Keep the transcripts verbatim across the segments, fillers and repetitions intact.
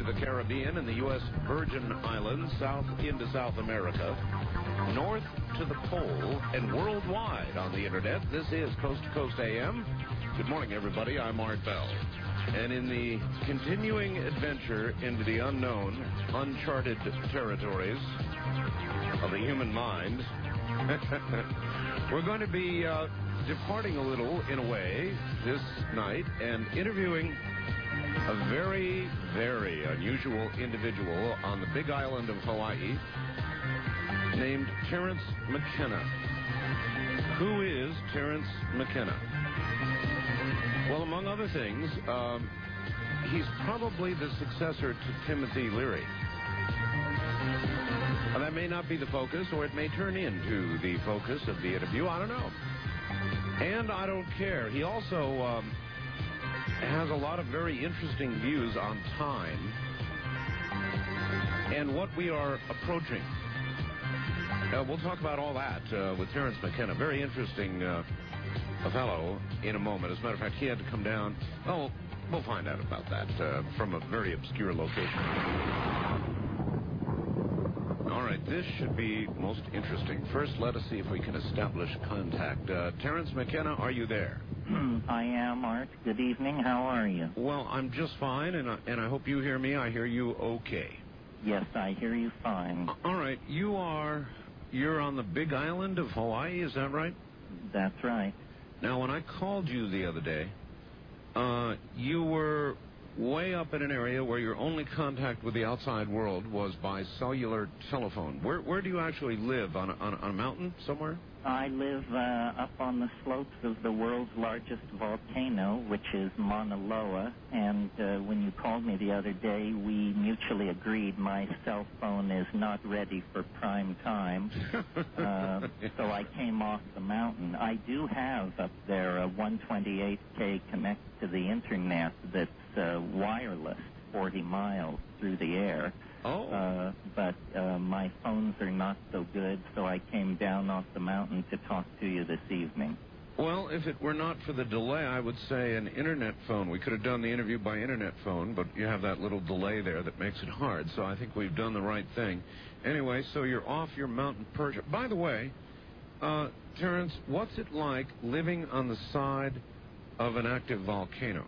to the Caribbean and the U S Virgin Islands, south into South America, north to the pole, and worldwide on the Internet. This is Coast to Coast A M. Good morning, everybody. I'm Art Bell. And in the continuing adventure into the unknown, uncharted territories of the human mind, we're going to be uh, departing a little, in a way, this night and interviewing a very, very unusual individual on the big island of Hawaii named Terence McKenna. Who is Terence McKenna? Well, among other things, um, he's probably the successor to Timothy Leary. Now, that may not be the focus, or it may turn into the focus of the interview. I don't know. And I don't care. He also um, has a lot of very interesting views on time and what we are approaching. Uh, we'll talk about all that uh, with Terence McKenna. Very interesting uh, a fellow in a moment. As a matter of fact, he had to come down. Oh, we'll find out about that uh, from a very obscure location. All right, this should be most interesting. First, let us see if we can establish contact. Uh, Terence McKenna, are you there? I am, Art. Good evening. How are you? Well, I'm just fine, and I, and I hope you hear me. I hear you okay. Yes, I hear you fine. Uh, all right, you are, you're on the big island of Hawaii, is that right? That's right. Now, when I called you the other day, uh, you were way up in an area where your only contact with the outside world was by cellular telephone. Where where do you actually live? On a, on a, on a mountain somewhere? I live uh, up on the slopes of the world's largest volcano, which is Mauna Loa. And uh, when you called me the other day, we mutually agreed my cell phone is not ready for prime time. uh, so I came off the mountain. I do have up there a one twenty-eight K connect to the internet that's uh, wireless, forty miles through the air. Oh. Uh, but uh, my phones are not so good, so I came down off the mountain to talk to you this evening. Well, if it were not for the delay, I would say an internet phone. We could have done the interview by internet phone, but you have that little delay there that makes it hard, so I think we've done the right thing. Anyway, so you're off your mountain perch. By the way, uh, Terence, what's it like living on the side of an active volcano?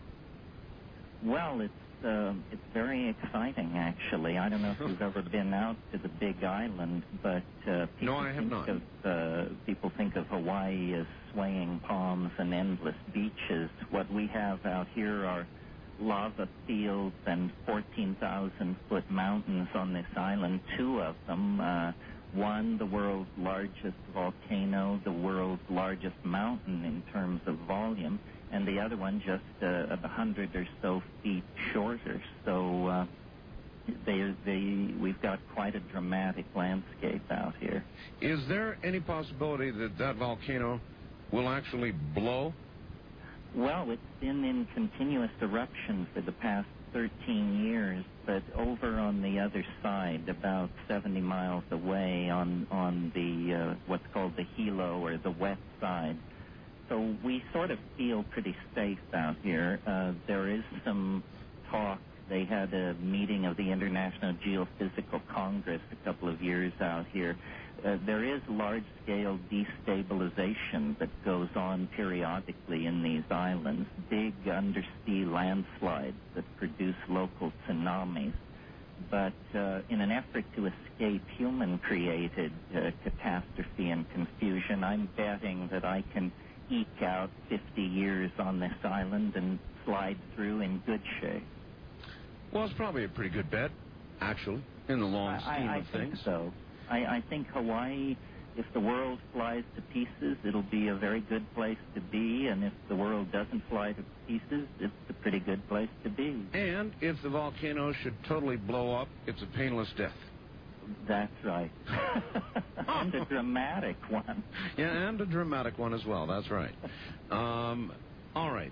Well, it's Uh, it's very exciting, actually. I don't know if you've ever been out to the Big Island, but uh, people no, I have think not. of uh, people think of Hawaii as swaying palms and endless beaches. What we have out here are lava fields and fourteen thousand foot mountains on this island. Two of them. Uh, one, the world's largest volcano, the world's largest mountain in terms of volume, and the other one just uh, a hundred or so feet shorter. So uh, they, they, we've got quite a dramatic landscape out here. Is there any possibility that that volcano will actually blow? Well, it's been in continuous eruption for the past thirteen years, but over on the other side, about seventy miles away on, on the uh, what's called the Hilo, or the west side. So we sort of feel pretty safe out here. Uh, there is some talk. They had a meeting of the International Geophysical Congress a couple of years out here. Uh, there is large-scale destabilization that goes on periodically in these islands, big undersea landslides that produce local tsunamis. But uh, in an effort to escape human-created uh, catastrophe and confusion, I'm betting that I can eke out fifty years on this island and slide through in good shape. Well, it's probably a pretty good bet, actually, in the long scheme I, I of things. think so. I, I think Hawaii, if the world flies to pieces, it'll be a very good place to be, and if the world doesn't fly to pieces, it's a pretty good place to be. And if the volcano should totally blow up, it's a painless death. That's right. And a dramatic one. Yeah, and a dramatic one as well. That's right. Um, all right.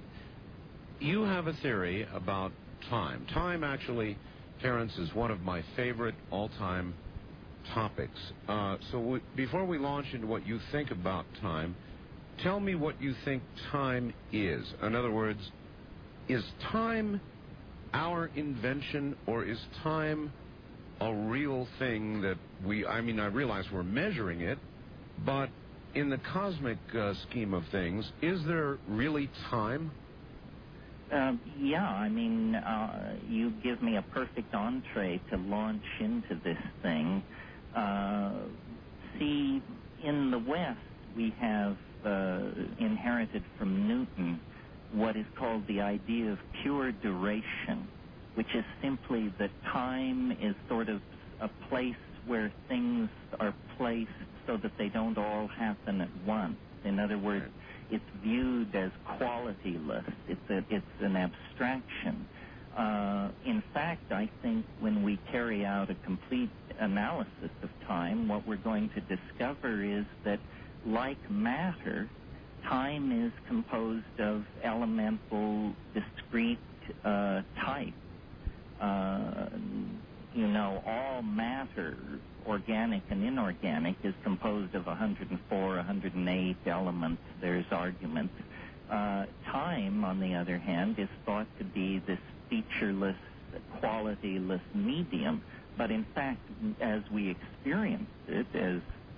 You have a theory about time. Time, actually, Terence, is one of my favorite all-time topics. Uh, so we, before we launch into what you think about time, tell me what you think time is. In other words, is time our invention, or is time a real thing that we, I mean, I realize we're measuring it, but in the cosmic uh, scheme of things, is there really time? Uh, yeah, I mean, uh, you give me a perfect entree to launch into this thing. Uh, see, in the West, we have uh, inherited from Newton what is called the idea of pure duration, which is simply that time is sort of a place where things are placed so that they don't all happen at once. In other words, it's viewed as qualityless. It's a, it's an abstraction. Uh, in fact, I think when we carry out a complete analysis of time, what we're going to discover is that, like matter, time is composed of elemental, discrete uh, types. Uh, you know, all matter, organic and inorganic, is composed of one hundred four, one hundred eight elements. There's arguments. Uh, time, on the other hand, is thought to be this featureless, qualityless medium. But in fact, as we experience it as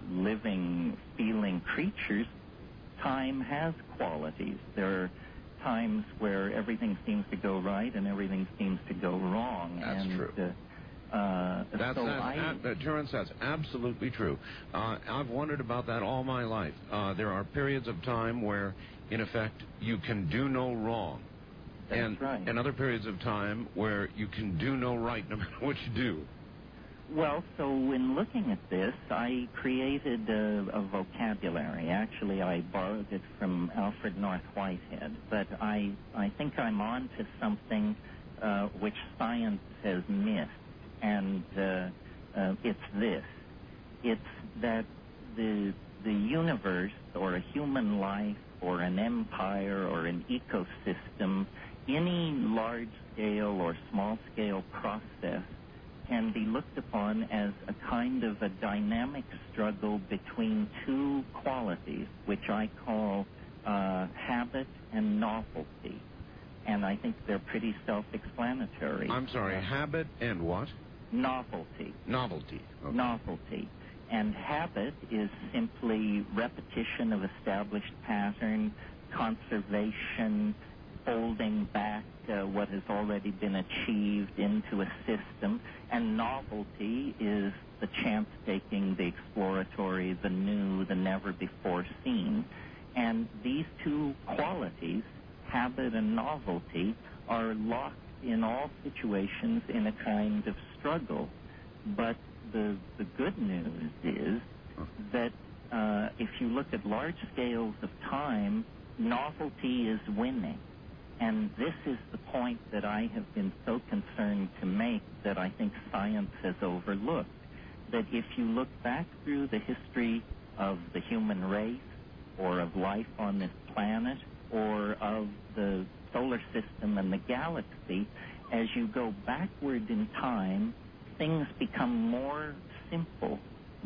living, feeling creatures, time has qualities. There are times where everything seems to go right and everything seems to go wrong. That's and, true. Uh, Uh, that's, so that's, I, ab- uh, Terence, that's absolutely true. Uh, I've wondered about that all my life. Uh, there are periods of time where, in effect, you can do no wrong. That's and, right. and other periods of time where you can do no right no matter what you do. Well, so in looking at this, I created a, a vocabulary. Actually, I borrowed it from Alfred North Whitehead. But I, I think I'm on to something uh, which science has missed. And uh, uh, it's this. It's that the the universe, or a human life, or an empire, or an ecosystem, any large-scale or small-scale process can be looked upon as a kind of a dynamic struggle between two qualities, which I call uh, habit and novelty. And I think they're pretty self-explanatory. I'm sorry, uh, habit and what? Novelty. Novelty. Okay. Novelty. And habit is simply repetition of established pattern, conservation, folding back uh, what has already been achieved into a system. And novelty is the chance-taking, the exploratory, the new, the never-before-seen. And these two qualities, habit and novelty, are locked in all situations in a kind of struggle. But the the good news is that uh, if you look at large scales of time, novelty is winning. And this is the point that I have been so concerned to make that I think science has overlooked. That if you look back through the history of the human race, or of life on this planet, or of the solar system and the galaxy, as you go backward in time, things become more simple,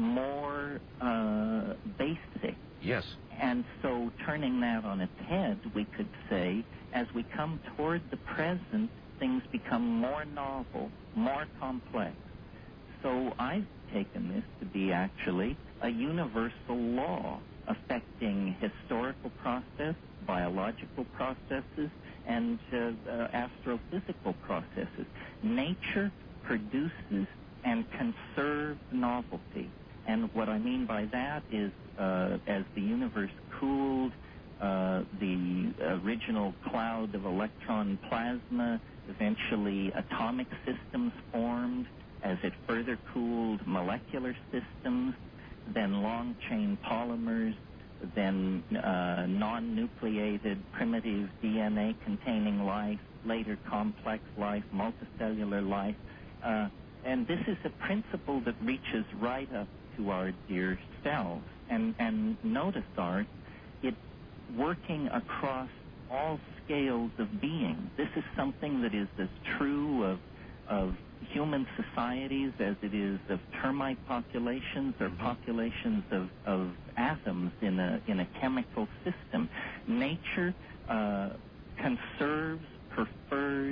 more uh, basic. Yes. And so turning that on its head, we could say, as we come toward the present, things become more novel, more complex. So I've taken this to be actually a universal law affecting historical process, biological processes, and uh, uh, astrophysical processes. Nature produces and conserves novelty. And what I mean by that is uh, as the universe cooled, uh, the original cloud of electron plasma, eventually atomic systems formed. As it further cooled, molecular systems, then long-chain polymers, then uh, non-nucleated primitive D N A-containing life, later complex life, multicellular life. Uh, and this is a principle that reaches right up to our dear selves. And, and notice, Art, it's working across all scales of being. This is something that is as true of, of human societies as it is of termite populations or populations of, of atoms in a in a chemical system. Nature uh, conserves, prefers,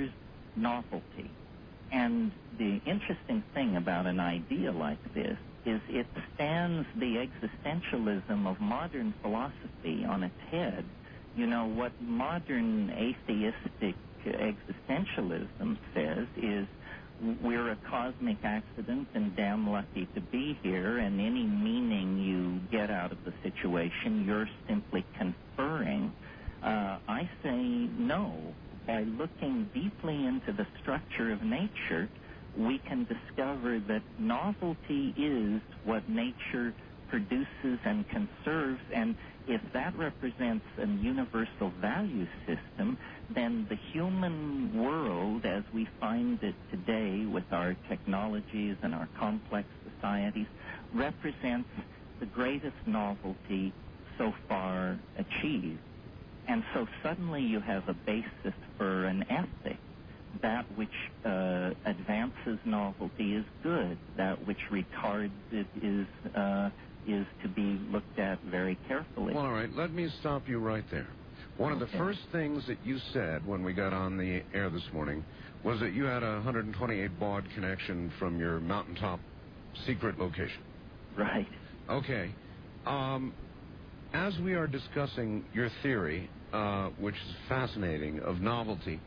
novelty. And the interesting thing about an idea like this is it stands the existentialism of modern philosophy on its head. You know, what modern atheistic existentialism says is we're a cosmic accident and damn lucky to be here, and any meaning you get out of the situation, you're simply conferring. Uh, I say no. By looking deeply into the structure of nature, we can discover that novelty is what nature produces and conserves, and if that represents a universal value system, then the human world as we find it today with our technologies and our complex societies represents the greatest novelty so far achieved. And so suddenly you have a basis for an ethic. That which uh, advances novelty is good. That which retards it is uh, is to be looked at very carefully. Well, all right, let me stop you right there. One okay. of the first things that you said when we got on the air this morning was that you had a one hundred twenty-eight baud connection from your mountaintop secret location. Right. Okay. Um, as we are discussing your theory, uh, which is fascinating, of novelty,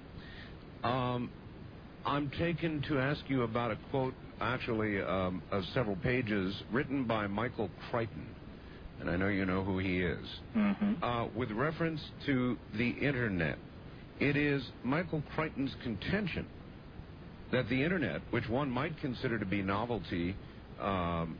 um, I'm taken to ask you about a quote, actually, um, of several pages, written by Michael Crichton, and I know you know who he is, mm-hmm. uh, with reference to the Internet. It is Michael Crichton's contention that the Internet, which one might consider to be novelty um,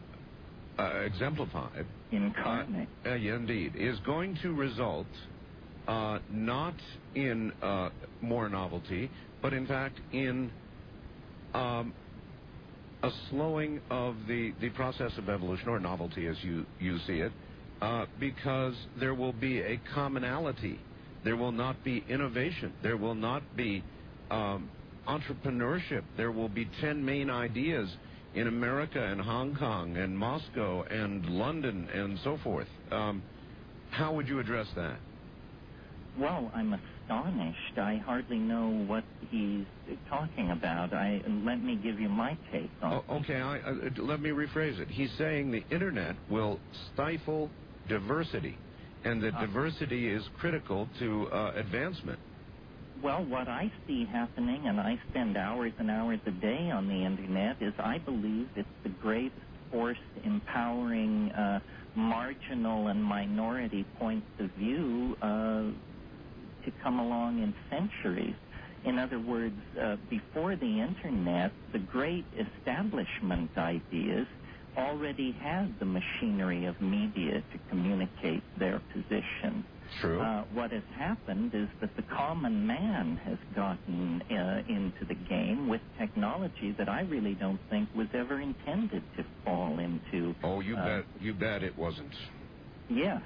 uh, exemplified, incarnate, uh, uh, yeah, indeed, is going to result uh, not in uh, more novelty, but in fact in um, a slowing of the, the process of evolution, or novelty as you, you see it, uh, because there will be a commonality. There will not be innovation. There will not be um, entrepreneurship. There will be ten main ideas in America and Hong Kong and Moscow and London and so forth. Um, how would you address that? Well, I'm astonished. I hardly know what he's talking about. I let me give you my take on oh, okay, I, uh, let me rephrase it. He's saying the Internet will stifle diversity, and that uh, diversity is critical to uh, advancement. Well, what I see happening, and I spend hours and hours a day on the Internet, is I believe it's the greatest force empowering uh, marginal and minority points of view uh, to come along in centuries. In other words, uh, before the Internet, the great establishment ideas already had the machinery of media to communicate their position. True. Uh, what has happened is that the common man has gotten uh, into the game with technology that I really don't think was ever intended to fall into. Oh, you uh, bet! You bet it wasn't. Yes.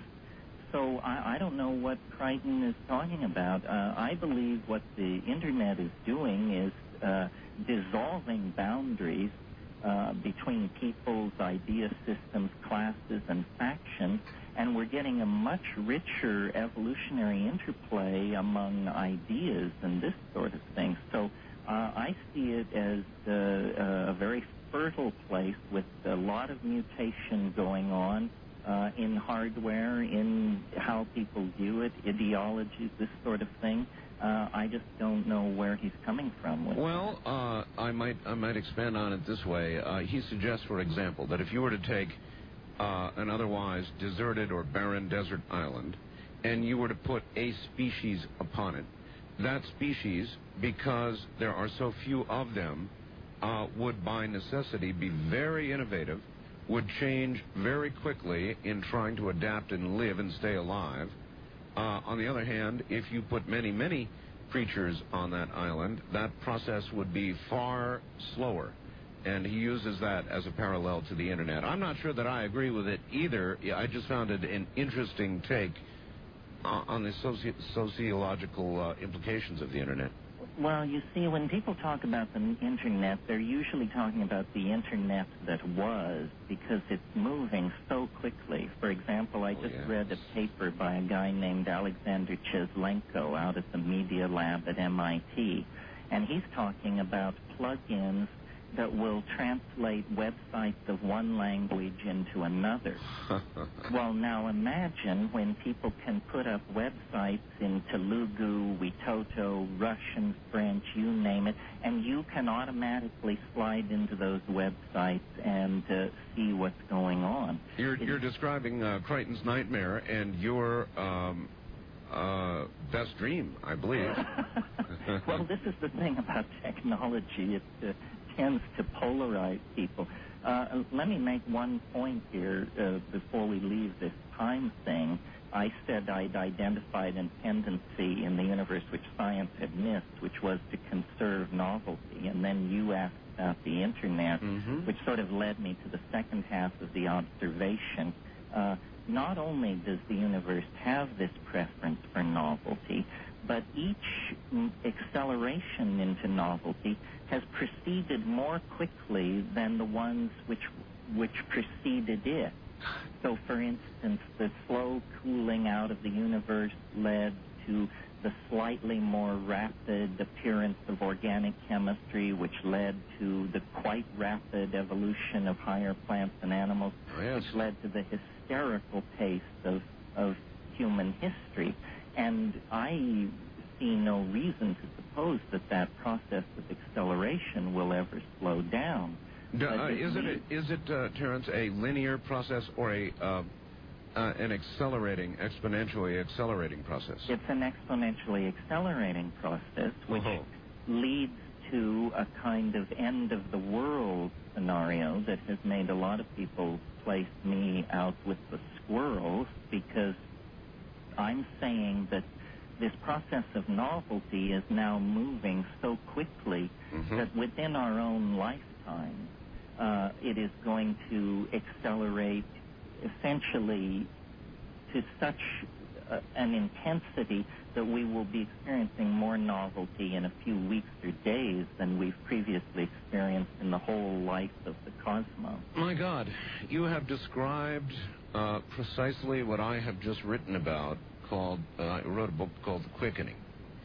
So I, I don't know what Crichton is talking about. Uh, I believe what the Internet is doing is uh, dissolving boundaries uh, between people's idea systems, classes, and factions, and we're getting a much richer evolutionary interplay among ideas and this sort of thing. So uh, I see it as uh, a very fertile place with a lot of mutation going on uh, in hardware, in how people view it, ideologies, this sort of thing. Uh, I just don't know where he's coming from with Well, uh, I might I might expand on it this way. Uh, he suggests, for example, that if you were to take uh, an otherwise deserted or barren desert island, and you were to put a species upon it, that species, because there are so few of them, uh, would by necessity be very innovative, would change very quickly in trying to adapt and live and stay alive. Uh, on the other hand, if you put many, many creatures on that island, that process would be far slower. And he uses that as a parallel to the Internet. I'm not sure that I agree with it either. I just found it an interesting take uh, on the soci- sociological uh, implications of the Internet. Well, you see, when people talk about the Internet, they're usually talking about the Internet that was, because it's moving so quickly. For example, I oh, just yes. read a paper by a guy named Alexander Cheslenko out at the Media Lab at M I T, And he's talking about plugins that will translate websites of one language into another. Well, now imagine when people can put up websites in Telugu, Witoto, Russian, French, you name it, and you can automatically slide into those websites and uh, see what's going on. You're, you're describing uh, Crichton's nightmare and your um, uh, best dream, I believe. Well, this is the thing about technology. It uh, tends to polarize people. Uh, let me make one point here uh, before we leave this time thing. I said I'd identified a tendency in the universe which science had missed, which was to conserve novelty. And then you asked about the Internet, mm-hmm. which sort of led me to the second half of the observation. Uh, not only does the universe have this preference for novelty, but each acceleration into novelty has proceeded more quickly than the ones which which preceded it. So, for instance, the slow cooling out of the universe led to the slightly more rapid appearance of organic chemistry, which led to the quite rapid evolution of higher plants and animals, oh, yes. which led to the hysterical pace of, of human history. And I see no reason to suppose that that process of acceleration will ever slow down. Uh, is it, is it uh, Terence, a linear process or a uh, uh, an accelerating, exponentially accelerating process? It's an exponentially accelerating process, which oh. leads to a kind of end of the world scenario that has made a lot of people place me out with the squirrels, because I'm saying that this process of novelty is now moving so quickly mm-hmm. that within our own lifetime, uh, it is going to accelerate essentially to such uh, an intensity that we will be experiencing more novelty in a few weeks or days than we've previously experienced in the whole life of the cosmos. My God, you have described uh, precisely what I have just written about. Called, uh, I wrote a book called The Quickening.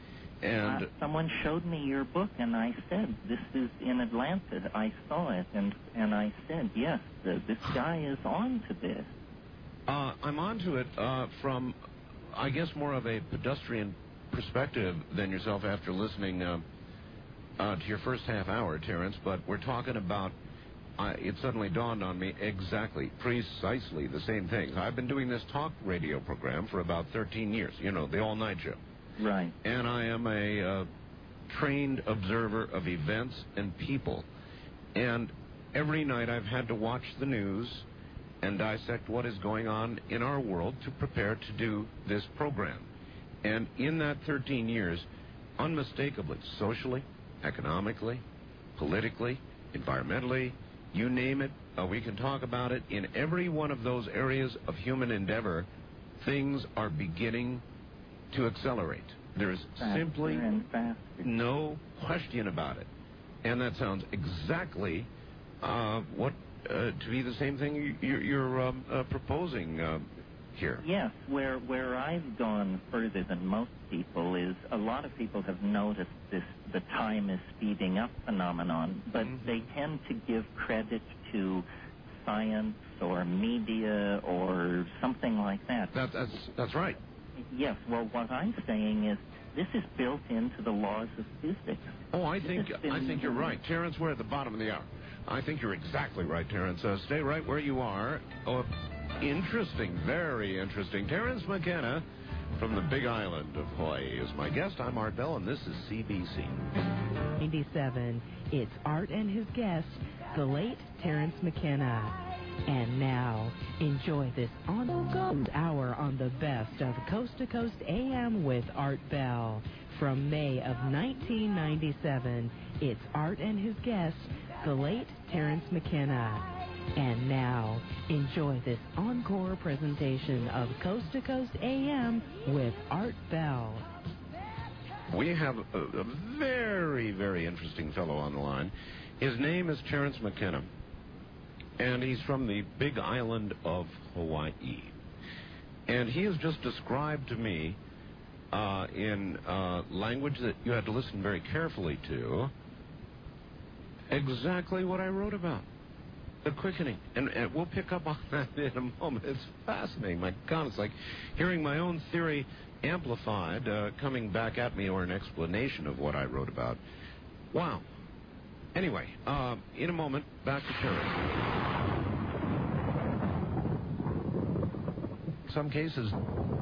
And uh, someone showed me your book, and I said, this is in Atlanta. I saw it, and, and I said, yes, the, this guy is on to this. Uh, I'm on to it uh, from, I guess, more of a pedestrian perspective than yourself after listening uh, uh, to your first half hour, Terence, but we're talking about Uh, it suddenly dawned on me exactly, precisely the same things. I've been doing this talk radio program for about thirteen years, you know, the all-night show. Right. And I am a uh, trained observer of events and people. And every night I've had to watch the news and dissect what is going on in our world to prepare to do this program. And in that thirteen years, unmistakably, socially, economically, politically, environmentally, you name it, uh, we can talk about it. In every one of those areas of human endeavor, things are beginning to accelerate. There's faster simply and faster. No question about it. And that sounds exactly uh, what uh, to be the same thing you, you're um, uh, proposing uh, here. Yes, where where I've gone further than most people is a lot of people have noticed this the time is speeding up phenomenon, but mm-hmm. they tend to give credit to science or media or something like that. that that's that's right. Yes, well, what I'm saying is this is built into the laws of physics. Oh, I think I think you're right. Terence, we're at the bottom of the hour. I think you're exactly right, Terence. Uh, stay right where you are. Oh, interesting, very interesting. Terence McKenna from the Big Island of Hawaii is my guest. I'm Art Bell, and this is C B C. ninety-seven. It's Art and his guest, the late Terence McKenna. And now, enjoy this on hour on the best of Coast to Coast A M with Art Bell. From May of nineteen ninety-seven, it's Art and his guest, the late Terence McKenna. And now, enjoy this encore presentation of Coast to Coast A M with Art Bell. We have a, a very, very interesting fellow on the line. His name is Terence McKenna, and he's from the Big Island of Hawaii. And he has just described to me uh, in uh, language that you had to listen very carefully to, exactly what I wrote about. The quickening. And, and we'll pick up on that in a moment. It's fascinating. My God, it's like hearing my own theory amplified, uh, coming back at me, or an explanation of what I wrote about. Wow. Anyway, uh, in a moment, back to Terence. Some cases.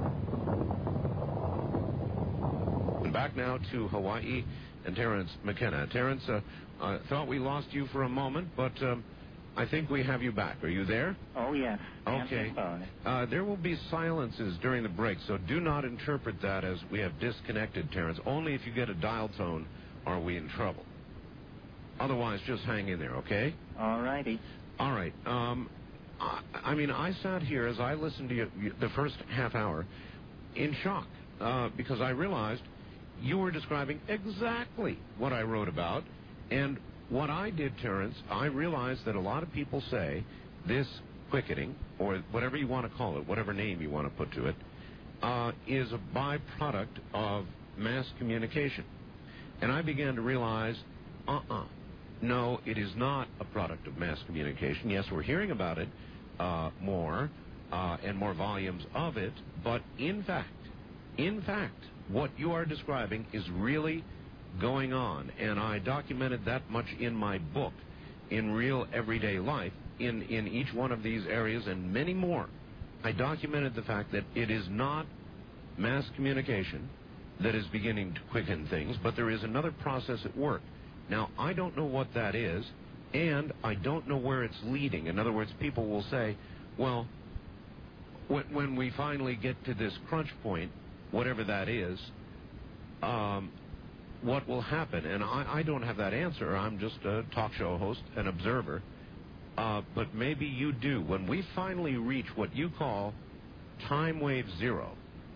And back now to Hawaii and Terence McKenna. Terence, uh, I thought we lost you for a moment, but um, I think we have you back. Are you there? Oh, yes. Okay. Uh, there will be silences during the break, so do not interpret that as we have disconnected Terence. Only if you get a dial tone are we in trouble. Otherwise, just hang in there, okay? All righty. All right. Um, I, I mean, I sat here as I listened to you the first half hour in shock uh, because I realized you were describing exactly what I wrote about. And what I did, Terence, I realized that a lot of people say this quickening, or whatever you want to call it, whatever name you want to put to it, uh, is a byproduct of mass communication. And I began to realize, uh-uh, no, it is not a product of mass communication. Yes, we're hearing about it uh, more uh, and more volumes of it, but in fact, in fact, what you are describing is really going on, and I documented that much in my book, in real everyday life, in, in each one of these areas and many more. I documented the fact that it is not mass communication that is beginning to quicken things, but there is another process at work. Now, I don't know what that is, and I don't know where it's leading. In other words, people will say, well, when, when we finally get to this crunch point, whatever that is, um, what will happen? And I, I don't have that answer. I'm just a talk show host, an observer. Uh, but maybe you do. When we finally reach what you call time wave zero,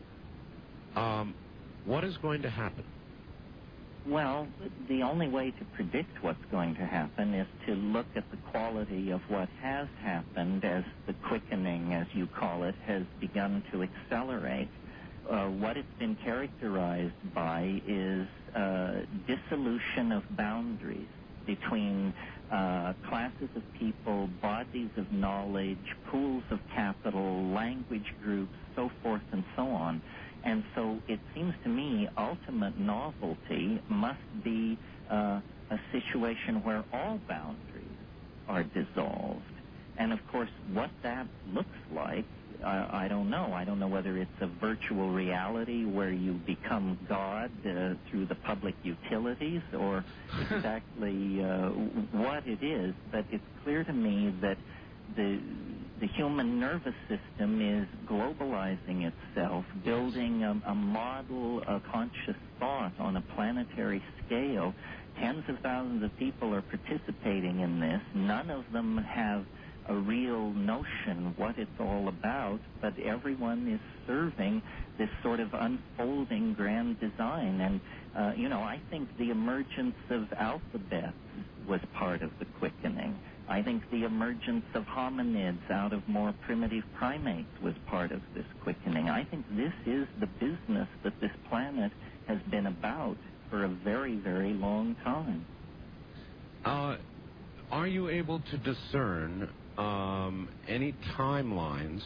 um, what is going to happen? Well, the only way to predict what's going to happen is to look at the quality of what has happened as the quickening, as you call it, has begun to accelerate. Uh, what it's been characterized by is uh, dissolution of boundaries between uh, classes of people, bodies of knowledge, pools of capital, language groups, so forth and so on. And so it seems to me ultimate novelty must be uh, a situation where all boundaries are dissolved. And, of course, what that looks like, uh, I don't know. I don't know whether it's a virtual reality where you become God uh, through the public utilities or exactly uh, what it is. But it's clear to me that the the human nervous system is globalizing itself, building a, a model of conscious thought on a planetary scale. Tens of thousands of people are participating in this. None of them have a real notion what it's all about, but everyone is serving this sort of unfolding grand design. And, uh, you know, I think the emergence of alphabets was part of the quickening. I think the emergence of hominids out of more primitive primates was part of this quickening. I think this is the business that this planet has been about for a very, very long time. Uh, are you able to discern um, any timelines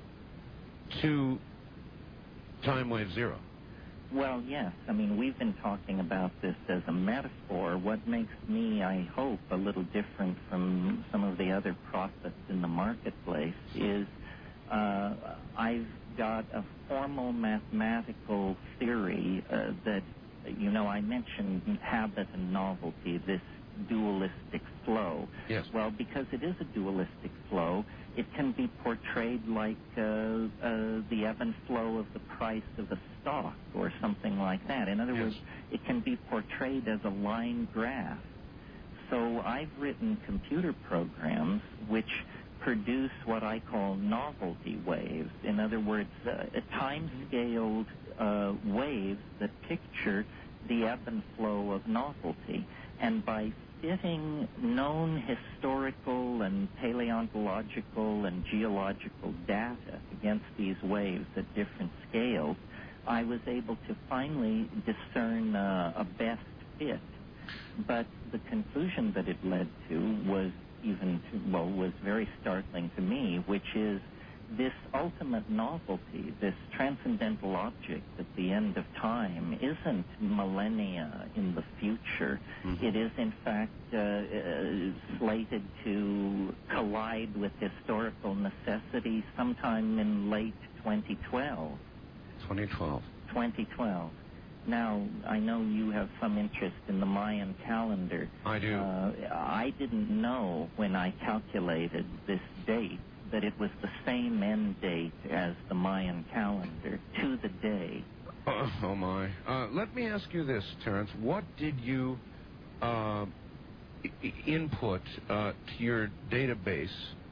to time wave zero? Well, yes. I mean, we've been talking about this as a metaphor. What makes me, I hope, a little different from some of the other prophets in the marketplace is uh, I've got a formal mathematical theory uh, that, you know, I mentioned habit and novelty, this dualistic flow. Yes. Well, because it is a dualistic flow, it can be portrayed like uh, uh, the ebb and flow of the price of a stock or something like that. In other yes. words, it can be portrayed as a line graph. So I've written computer programs which produce what I call novelty waves. In other words, uh, time-scaled uh, waves that picture the ebb and flow of novelty. And by fitting known historical and paleontological and geological data against these waves at different scales, I was able to finally discern uh, a best fit. But the conclusion that it led to was even, to, well, was very startling to me, which is this ultimate novelty, this transcendental object at the end of time, isn't millennia in the future. Mm-hmm. It is, in fact, uh, uh, slated to collide with historical necessity sometime in late twenty twelve. twenty twelve. twenty twelve. Now, I know you have some interest in the Mayan calendar. I do. Uh, I didn't know when I calculated this date that it was the same end date as the Mayan calendar, to the day. Uh, oh, my. Uh, let me ask you this, Terence. What did you uh, I- input uh, to your database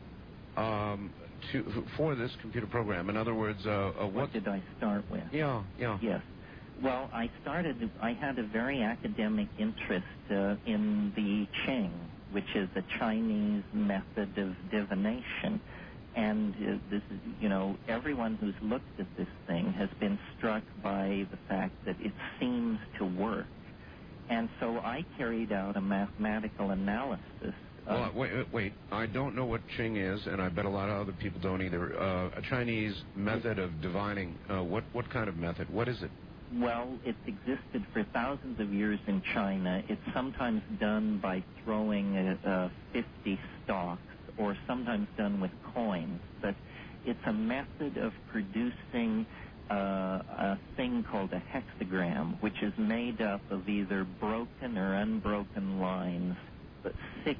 um, to for this computer program? In other words, uh, uh, what... what did I start with? Yeah, yeah. Yes. Well, I started, I had a very academic interest uh, in the Qing, which is a Chinese method of divination. And uh, this is, you know, everyone who's looked at this thing has been struck by the fact that it seems to work. And so I carried out a mathematical analysis. Well, wait, wait, I don't know what Qing is, and I bet a lot of other people don't either. Uh, a Chinese method of divining, uh, what, what kind of method? What is it? Well, it's existed for thousands of years in China. It's sometimes done by throwing uh, uh, fifty stalks, or sometimes done with coins. But it's a method of producing uh, a thing called a hexagram, which is made up of either broken or unbroken lines, but six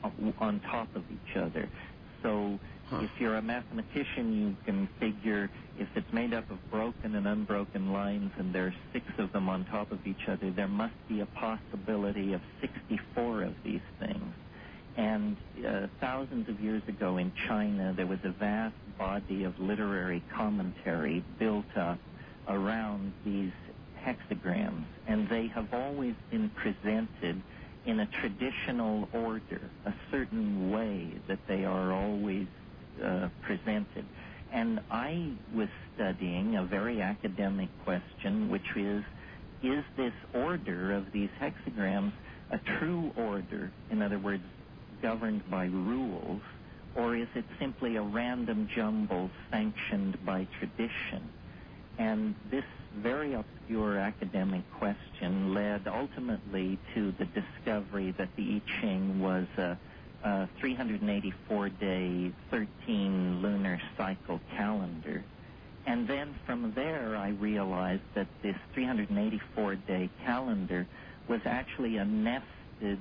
on top of each other. So huh. if you're a mathematician, you can figure if it's made up of broken and unbroken lines and there are six of them on top of each other, there must be a possibility of sixty-four of these things. And uh, thousands of years ago in China, there was a vast body of literary commentary built up around these hexagrams, and they have always been presented in a traditional order, a certain way that they are always uh, presented. And I was studying a very academic question, which is, is this order of these hexagrams a true order, in other words, governed by rules, or is it simply a random jumble sanctioned by tradition? And this very obscure academic question led ultimately to the discovery that the I Ching was a, a three hundred eighty-four day, thirteen lunar cycle calendar. And then from there I realized that this three hundred eighty-four day calendar was actually a nested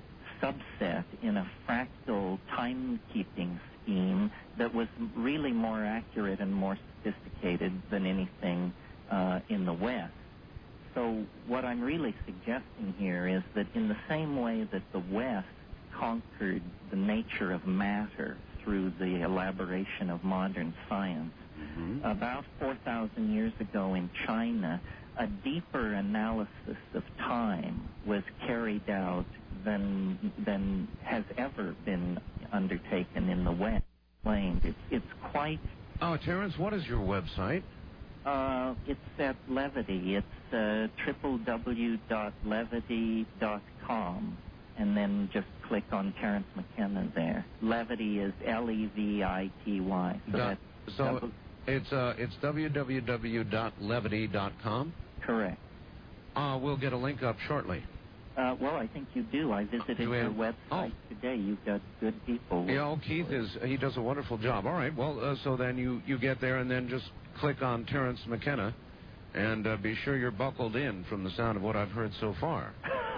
subset in a fractal timekeeping scheme that was really more accurate and more sophisticated than anything uh, in the West. So what I'm really suggesting here is that in the same way that the West conquered the nature of matter through the elaboration of modern science, mm-hmm. about four thousand years ago in China, a deeper analysis of time was carried out than than has ever been undertaken in the West. It's, it's quite... Oh, Terence, what is your website? Uh, it's at Levity. It's uh, w w w dot levity dot com, and then just click on Terence McKenna there. Levity is L E V I T Y. So, da, that's so double, it's uh, it's w w w dot levity dot com? Correct. Uh, we'll get a link up shortly. Uh, well, I think you do. I visited do your website oh. today. You've got good people. Yeah, oh, Keith is, he does a wonderful job. All right, well, uh, so then you, you get there and then just click on Terence McKenna and uh, be sure you're buckled in from the sound of what I've heard so far.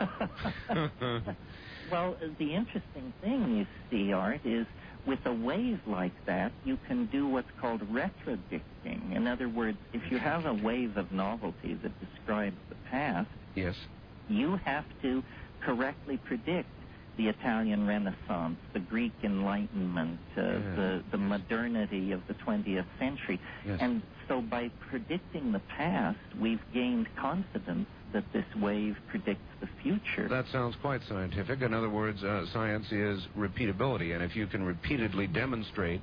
Well, the interesting thing, you see, Art, is with a wave like that, you can do what's called retrodicting. In other words, if you have a wave of novelty that describes the past, yes, you have to correctly predict the Italian Renaissance, the Greek Enlightenment, uh, yeah. the, the modernity of the twentieth century. Yes. And so by predicting the past, we've gained confidence that this wave predicts the future. That sounds quite scientific. In other words, uh, science is repeatability, and if you can repeatedly demonstrate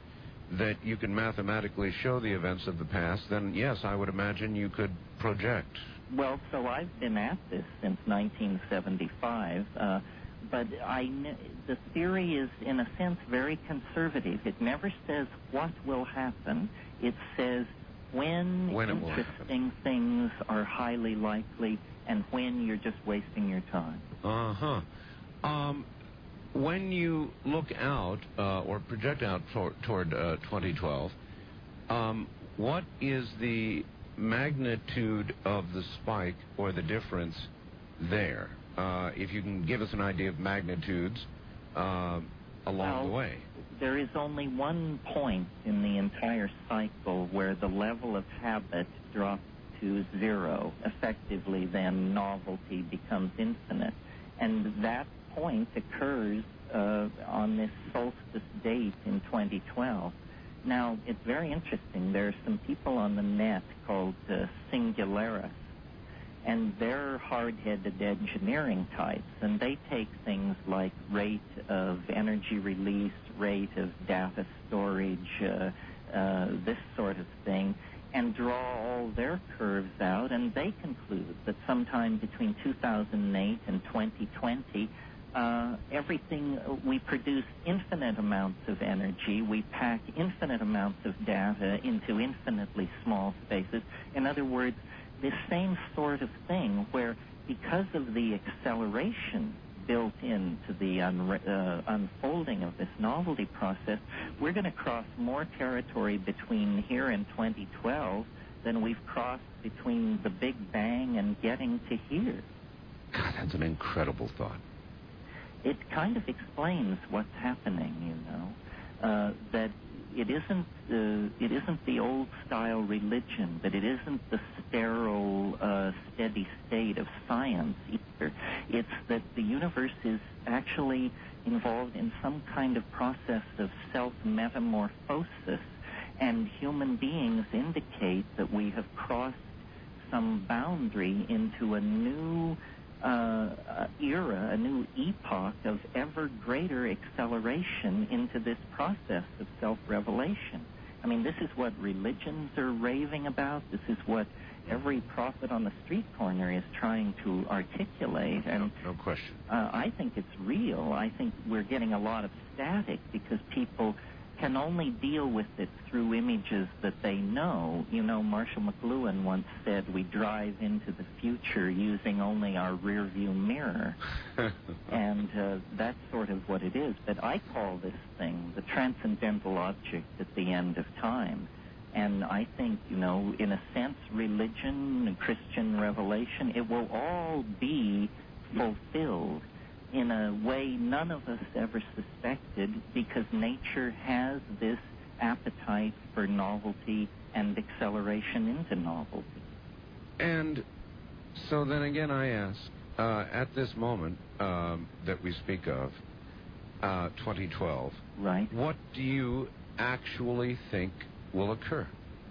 that you can mathematically show the events of the past, then yes, I would imagine you could project. Well, so I've been at this since nineteen seventy-five, uh, but I kn- the theory is, in a sense, very conservative. It never says what will happen. It says when, when interesting things are highly likely and when you're just wasting your time. Uh-huh. Um, when you look out uh, or project out tor- toward uh, twenty twelve, um, what is the magnitude of the spike or the difference there? Uh, if you can give us an idea of magnitudes uh, along well, the way. There is only one point in the entire cycle where the level of habit drops to zero. Effectively, then novelty becomes infinite. And that point occurs uh, on this solstice date in twenty twelve. Now, it's very interesting. There are some people on the net called uh, Singularis, and they're hard-headed engineering types, and they take things like rate of energy release, rate of data storage, uh, uh, this sort of thing, and draw all their curves out, and they conclude that sometime between two thousand eight and twenty twenty, uh, everything, we produce infinite amounts of energy, we pack infinite amounts of data into infinitely small spaces. In other words, this same sort of thing where, because of the acceleration built into the un- uh, unfolding of this novelty process, we're going to cross more territory between here and twenty twelve than we've crossed between the Big Bang and getting to here. God, that's an incredible thought. It kind of explains what's happening, you know, uh, that it isn't uh, it isn't the old style religion, but it isn't the sterile, uh, steady state of science either. It's that the universe is actually involved in some kind of process of self-metamorphosis, and human beings indicate that we have crossed some boundary into a new uh, era, a new epoch of ever greater acceleration into this process of self-revelation. I mean, this is what religions are raving about. This is what every prophet on the street corner is trying to articulate. And no, no question. Uh, I think it's real. I think we're getting a lot of static because people can only deal with it through images that they know. You know, Marshall McLuhan once said we drive into the future using only our rearview mirror. And uh, that's sort of what it is. But I call this thing the transcendental object at the end of time. And I think, you know, in a sense, religion, Christian revelation, it will all be fulfilled in a way none of us ever suspected, because nature has this appetite for novelty and acceleration into novelty. And so then again I ask, uh, at this moment um, that we speak of, uh, twenty twelve, right? What do you actually think will occur?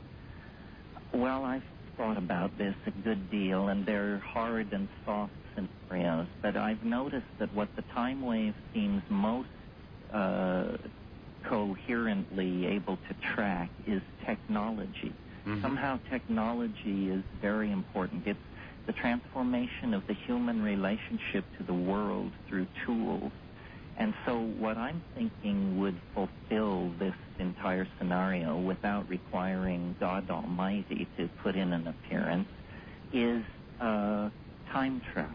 Well, I've thought about this a good deal, and they're hard and soft scenarios, but I've noticed that what the time wave seems most uh, coherently able to track is technology. Mm-hmm. Somehow technology is very important. It's the transformation of the human relationship to the world through tools. And so what I'm thinking would fulfill this entire scenario without requiring God Almighty to put in an appearance is uh, time travel.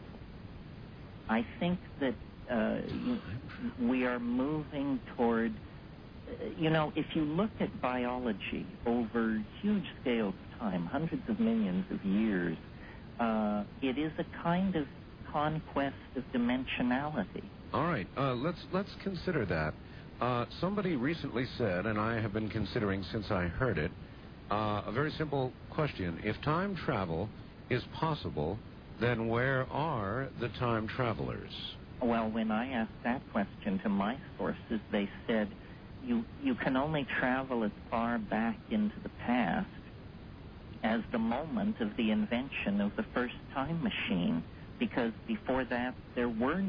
I think that uh, we are moving toward, you know, if you look at biology over huge scales of time, hundreds of millions of years, uh, it is a kind of conquest of dimensionality. All right, uh, let's let's consider that. Uh, somebody recently said, and I have been considering since I heard it, uh, a very simple question. If time travel is possible, then where are the time travelers? Well, when I asked that question to my sources, they said you you can only travel as far back into the past as the moment of the invention of the first time machine, because before that there were no time machines. Huh. Huh. Uh, that,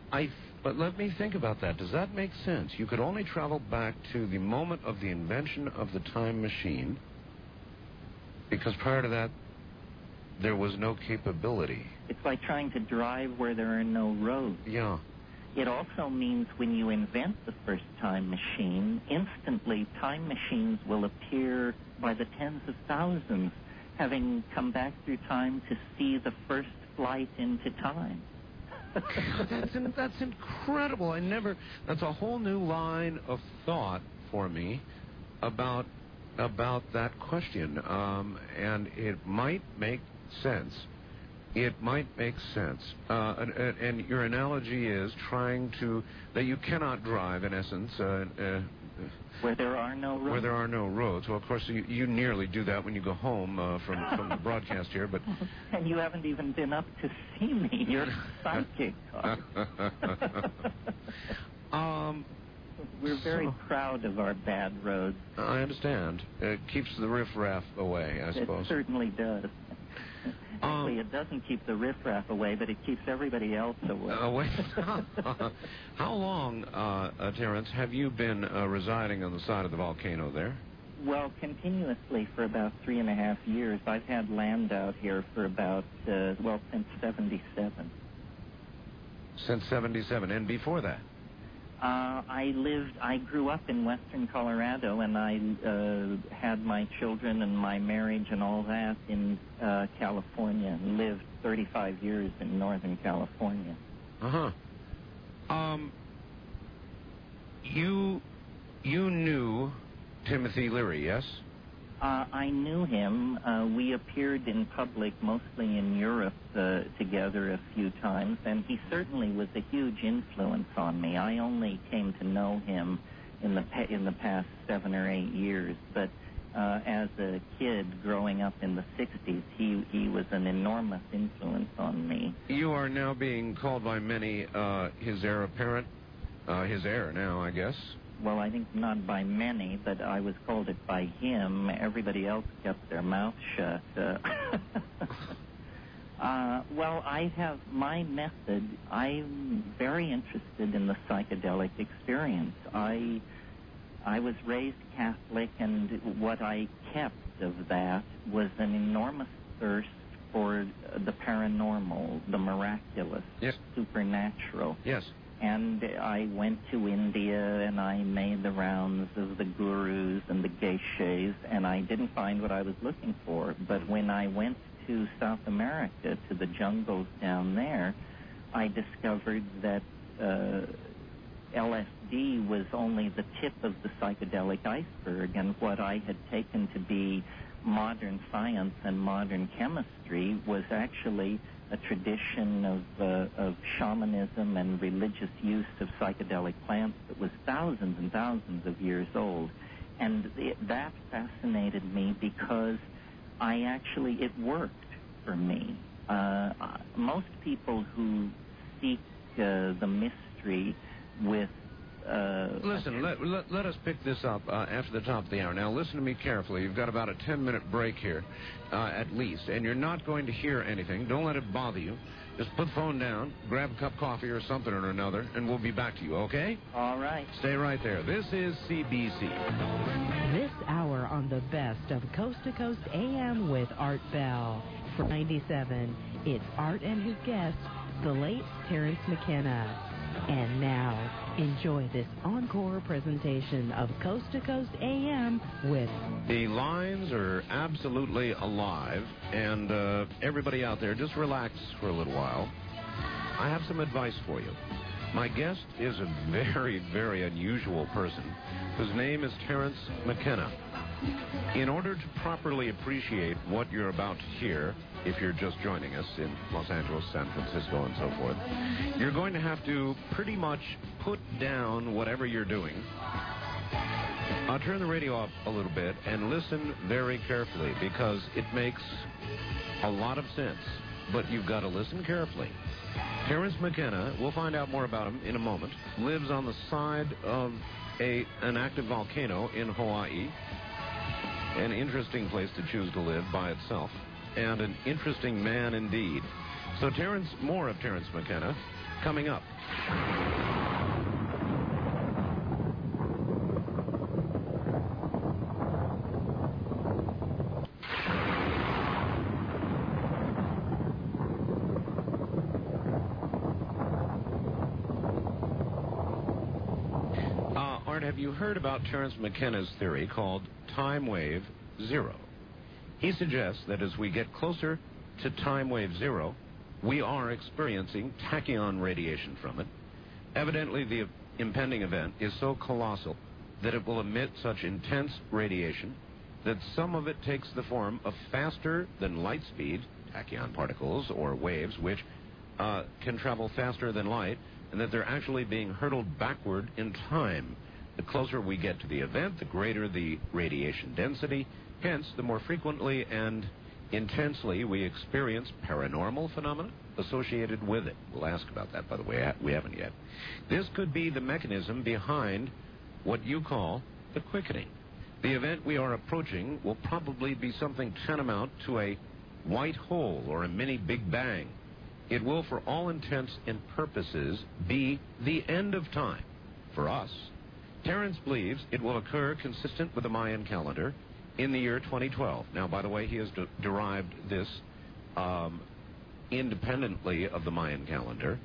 I, but let me think about that. Does that make sense? You could only travel back to the moment of the invention of the time machine, because prior to that, there was no capability. It's like trying to drive where there are no roads. Yeah. It also means when you invent the first time machine, instantly time machines will appear by the tens of thousands, having come back through time to see the first flight into time. that's in, that's incredible. I never. That's a whole new line of thought for me about about that question, um, and it might make sense. It might make sense. Uh, and, and your analogy is trying to that you cannot drive, in essence. Uh, uh, Where there are no roads. Where there are no roads. Well, of course, you, you nearly do that when you go home uh, from, from the broadcast here, but... And you haven't even been up to see me. You're psychic. um, We're very so, proud of our bad roads. I understand. It keeps the riffraff away, I suppose. It certainly does. Actually, um, it doesn't keep the riffraff away, but it keeps everybody else away. Away. How long, uh, uh, Terence, have you been uh, residing on the side of the volcano there? Well, continuously for about three and a half years. I've had land out here for about, uh, well, since seventy-seven. Since seventy-seven, and before that? Uh, I lived, I grew up in western Colorado, and I uh, had my children and my marriage and all that in uh, California, and lived thirty-five years in Northern California. Uh-huh. Um, you, you knew Timothy Leary, yes? Uh, I knew him. Uh, we appeared in public, mostly in Europe, uh, together a few times, and he certainly was a huge influence on me. I only came to know him in the pa- in the past seven or eight years, but uh, as a kid growing up in the sixties, he, he was an enormous influence on me. You are now being called by many uh, his heir apparent, uh, his heir now, I guess. Well, I think not by many, but I was called it by him. Everybody else kept their mouth shut. Uh, uh, well, I have my method. I'm very interested in the psychedelic experience. I I was raised Catholic, and what I kept of that was an enormous thirst for the paranormal, the miraculous, yes. supernatural. Yes. And I went to India, and I made the rounds of the gurus and the geishas, and I didn't find what I was looking for. But when I went to South America, to the jungles down there, I discovered that uh, L S D was only the tip of the psychedelic iceberg, and what I had taken to be modern science and modern chemistry was actually a tradition of, uh, of shamanism and religious use of psychedelic plants that was thousands and thousands of years old. And it, that fascinated me because I actually, it worked for me. Uh, most people who seek uh, the mystery with Uh, listen, let, let, let us pick this up uh, after the top of the hour. Now, listen to me carefully. You've got about a ten-minute break here, uh, at least, and you're not going to hear anything. Don't let it bother you. Just put the phone down, grab a cup of coffee or something or another, and we'll be back to you, okay? All right. Stay right there. This is C B C. This hour on the best of Coast to Coast A M with Art Bell. For ninety-seven, it's Art and his guest, the late Terence McKenna. And now, enjoy this encore presentation of Coast to Coast A M with... The lines are absolutely alive, and uh, everybody out there, just relax for a little while. I have some advice for you. My guest is a very, very unusual person whose name is Terence McKenna. In order to properly appreciate what you're about to hear, if you're just joining us in Los Angeles, San Francisco, and so forth, you're going to have to pretty much put down whatever you're doing. I'll turn the radio up a little bit and listen very carefully, because it makes a lot of sense, but you've got to listen carefully. Terence McKenna, we'll find out more about him in a moment, lives on the side of a an active volcano in Hawaii. An interesting place to choose to live by itself, and an interesting man indeed. So Terence, more of Terence McKenna coming up. Uh, Art, have you heard about Terence McKenna's theory called time wave zero? He suggests that as we get closer to time wave zero, we are experiencing tachyon radiation from it. Evidently, the impending event is so colossal that it will emit such intense radiation that some of it takes the form of faster than light speed tachyon particles or waves, which uh, can travel faster than light, and that they're actually being hurtled backward in time. The closer we get to the event, the greater the radiation density. Hence, the more frequently and intensely we experience paranormal phenomena associated with it. We'll ask about that, by the way. We haven't yet. This could be the mechanism behind what you call the quickening. The event we are approaching will probably be something tantamount to a white hole or a mini Big Bang. It will, for all intents and purposes, be the end of time for us. Terence believes it will occur consistent with the Mayan calendar in the year twenty twelve. Now, by the way, he has de- derived this um, independently of the Mayan calendar.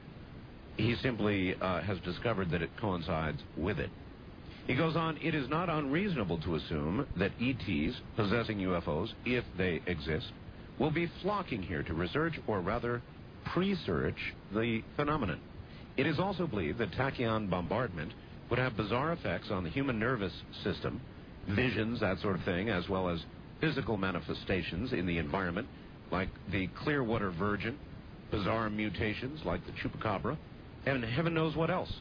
He simply uh, has discovered that it coincides with it. He goes on, it is not unreasonable to assume that E Ts possessing U F Os, if they exist, will be flocking here to research, or rather pre-search, the phenomenon. It is also believed that tachyon bombardment would have bizarre effects on the human nervous system, visions, that sort of thing, as well as physical manifestations in the environment, like the Clearwater Virgin, bizarre mutations like the chupacabra, and heaven knows what else.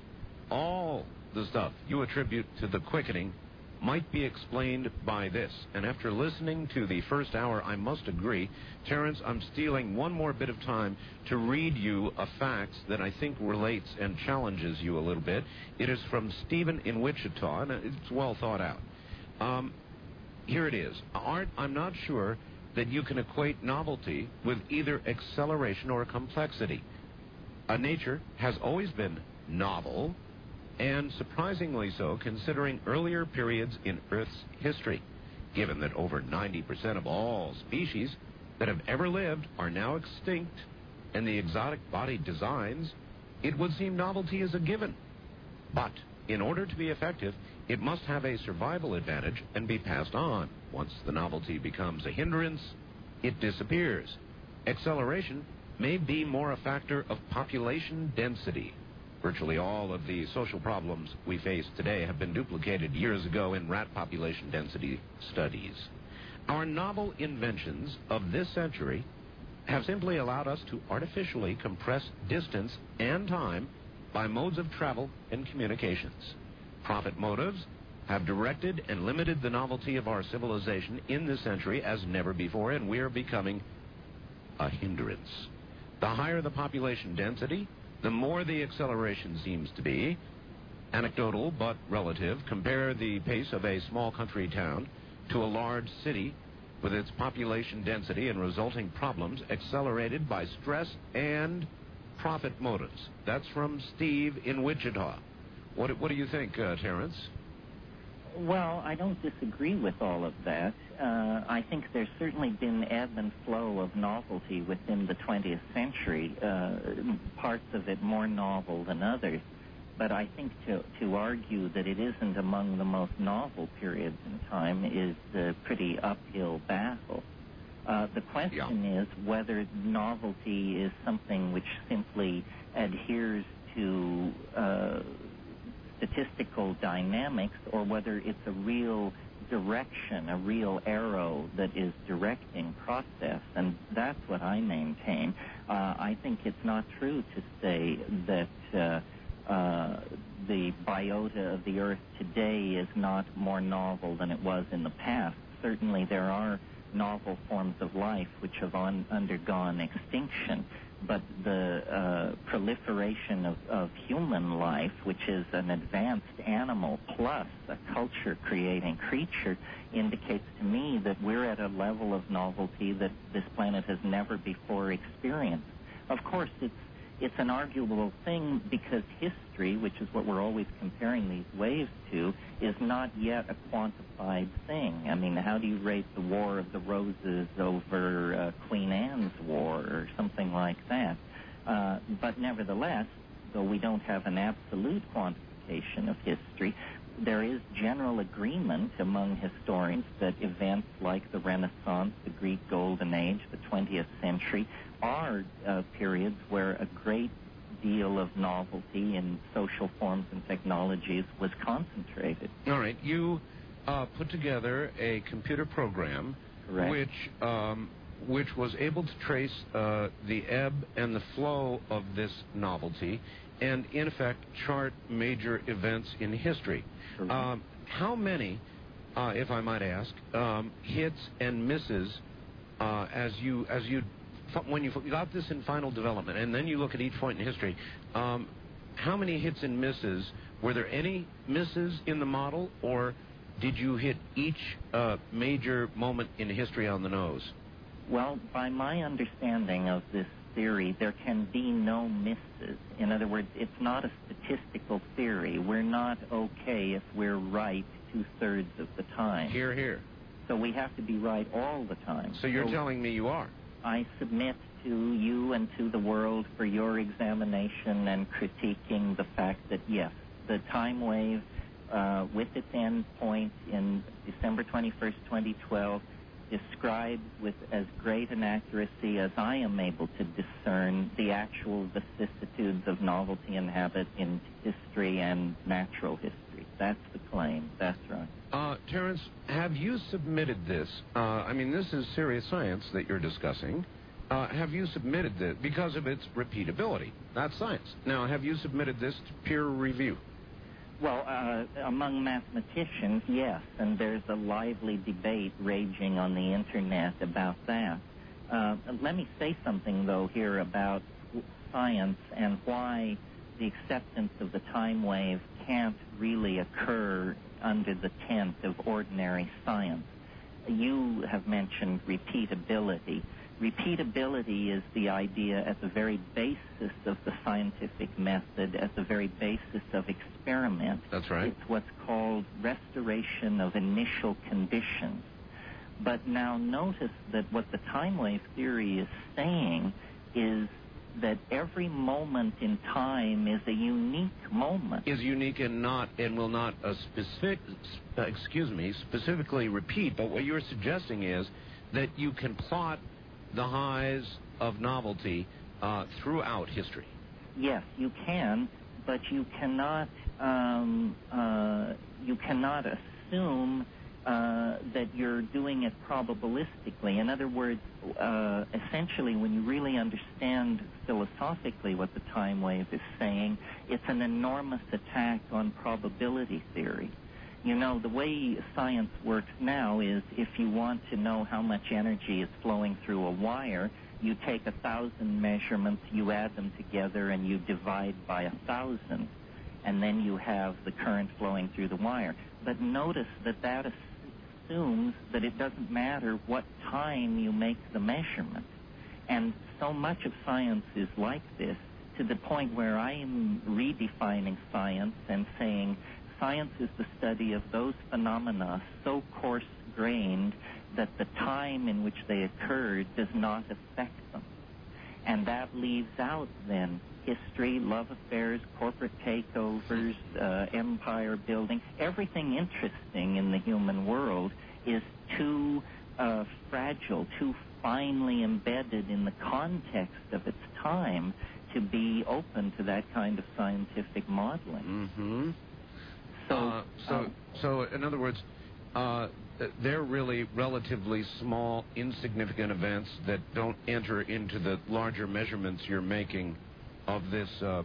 All the stuff you attribute to the quickening might be explained by this. And after listening to the first hour, I must agree, Terence, I'm stealing one more bit of time to read you a fact that I think relates and challenges you a little bit. It is from Stephen in Wichita, and it's well thought out. Um, here it is. Art, I'm not sure that you can equate novelty with either acceleration or complexity. Uh, nature has always been novel, and surprisingly so, considering earlier periods in Earth's history, given that over ninety percent of all species that have ever lived are now extinct, and the exotic body designs, it would seem novelty is a given. But in order to be effective, it must have a survival advantage and be passed on. Once the novelty becomes a hindrance, it disappears. Acceleration may be more a factor of population density. Virtually all of the social problems we face today have been duplicated years ago in rat population density studies. Our novel inventions of this century have simply allowed us to artificially compress distance and time by modes of travel and communications. Profit motives have directed and limited the novelty of our civilization in this century as never before, and we are becoming a hindrance. The higher the population density, the more the acceleration seems to be. Anecdotal but relative. Compare the pace of a small country town to a large city with its population density and resulting problems accelerated by stress and profit motives. That's from Steve in Wichita. What, what do you think, uh, Terence? Well, I don't disagree with all of that. Uh, I think there's certainly been ebb and flow of novelty within the twentieth century, uh, parts of it more novel than others. But I think to, to argue that it isn't among the most novel periods in time is a pretty uphill battle. Uh, the question yeah. is whether novelty is something which simply adheres to uh, statistical dynamics, or whether it's a real direction, a real arrow that is directing process, and that's what I maintain. Uh, I think it's not true to say that uh, uh, the biota of the Earth today is not more novel than it was in the past. Certainly there are novel forms of life which have un- undergone extinction, but the uh, proliferation of, of human life, which is an advanced animal plus a culture-creating creature, indicates to me that we're at a level of novelty that this planet has never before experienced. Of course, it's it's an arguable thing because history, which is what we're always comparing these waves to, is not yet a quantified thing. I mean, how do you rate the War of the Roses over uh, Queen Anne's War or something like that? Uh, but nevertheless, though we don't have an absolute quantification of history, there is general agreement among historians that events like the Renaissance, the Greek Golden Age, the twentieth century are uh, periods where a great deal of novelty in social forms and technologies was concentrated. All right. You uh, put together a computer program Correct. which um, which was able to trace uh, the ebb and the flow of this novelty and, in effect, chart major events in history. Um, how many, uh, if I might ask, um, hits and misses uh, as you as you when you got this in final development, and then you look at each point in history, um, how many hits and misses? Were there any misses in the model, or did you hit each uh, major moment in history on the nose? Well, by my understanding of this theory, there can be no misses. In other words, it's not a statistical theory. We're not okay if we're right two-thirds of the time. Hear, hear. So we have to be right all the time. So you're so telling me you are? I submit to you and to the world for your examination and critiquing the fact that, yes, the time wave uh, with its end point in December twenty-first, twenty twelve, described with as great an accuracy as I am able to discern the actual vicissitudes of novelty and habit in history and natural history. That's the claim. That's right. Uh, Terence, have you submitted this? Uh, I mean, this is serious science that you're discussing. Uh, have you submitted this because of its repeatability? That's science. Now, have you submitted this to peer review? Well, uh, among mathematicians, yes, and there's a lively debate raging on the Internet about that. Uh, let me say something, though, here about science and why the acceptance of the time wave can't really occur under the tent of ordinary science. You have mentioned repeatability. Repeatability is the idea at the very basis of the scientific method, at the very basis of experiment. That's right. It's what's called restoration of initial conditions. But now notice that what the time wave theory is saying is that every moment in time is a unique moment. Is unique and not, and will not uh, specific, uh, excuse me, specifically repeat. But what you're suggesting is that you can plot the highs of novelty uh, throughout history. Yes, you can, but you cannot um, uh, you cannot assume uh, that you're doing it probabilistically. In other words, uh, essentially, when you really understand philosophically what the time wave is saying, it's an enormous attack on probability theory. You know, the way science works now is if you want to know how much energy is flowing through a wire, you take a thousand measurements, you add them together, and you divide by a thousand, and then you have the current flowing through the wire. But notice that that assumes that it doesn't matter what time you make the measurement. And so much of science is like this, to the point where I am redefining science and saying science is the study of those phenomena so coarse-grained that the time in which they occurred does not affect them. And that leaves out, then, history, love affairs, corporate takeovers, uh, empire building. Everything interesting in the human world is too uh, fragile, too finely embedded in the context of its time to be open to that kind of scientific modeling. Mm-hmm. So, uh, so, um, so, in other words, uh, they're really relatively small, insignificant events that don't enter into the larger measurements you're making of this uh,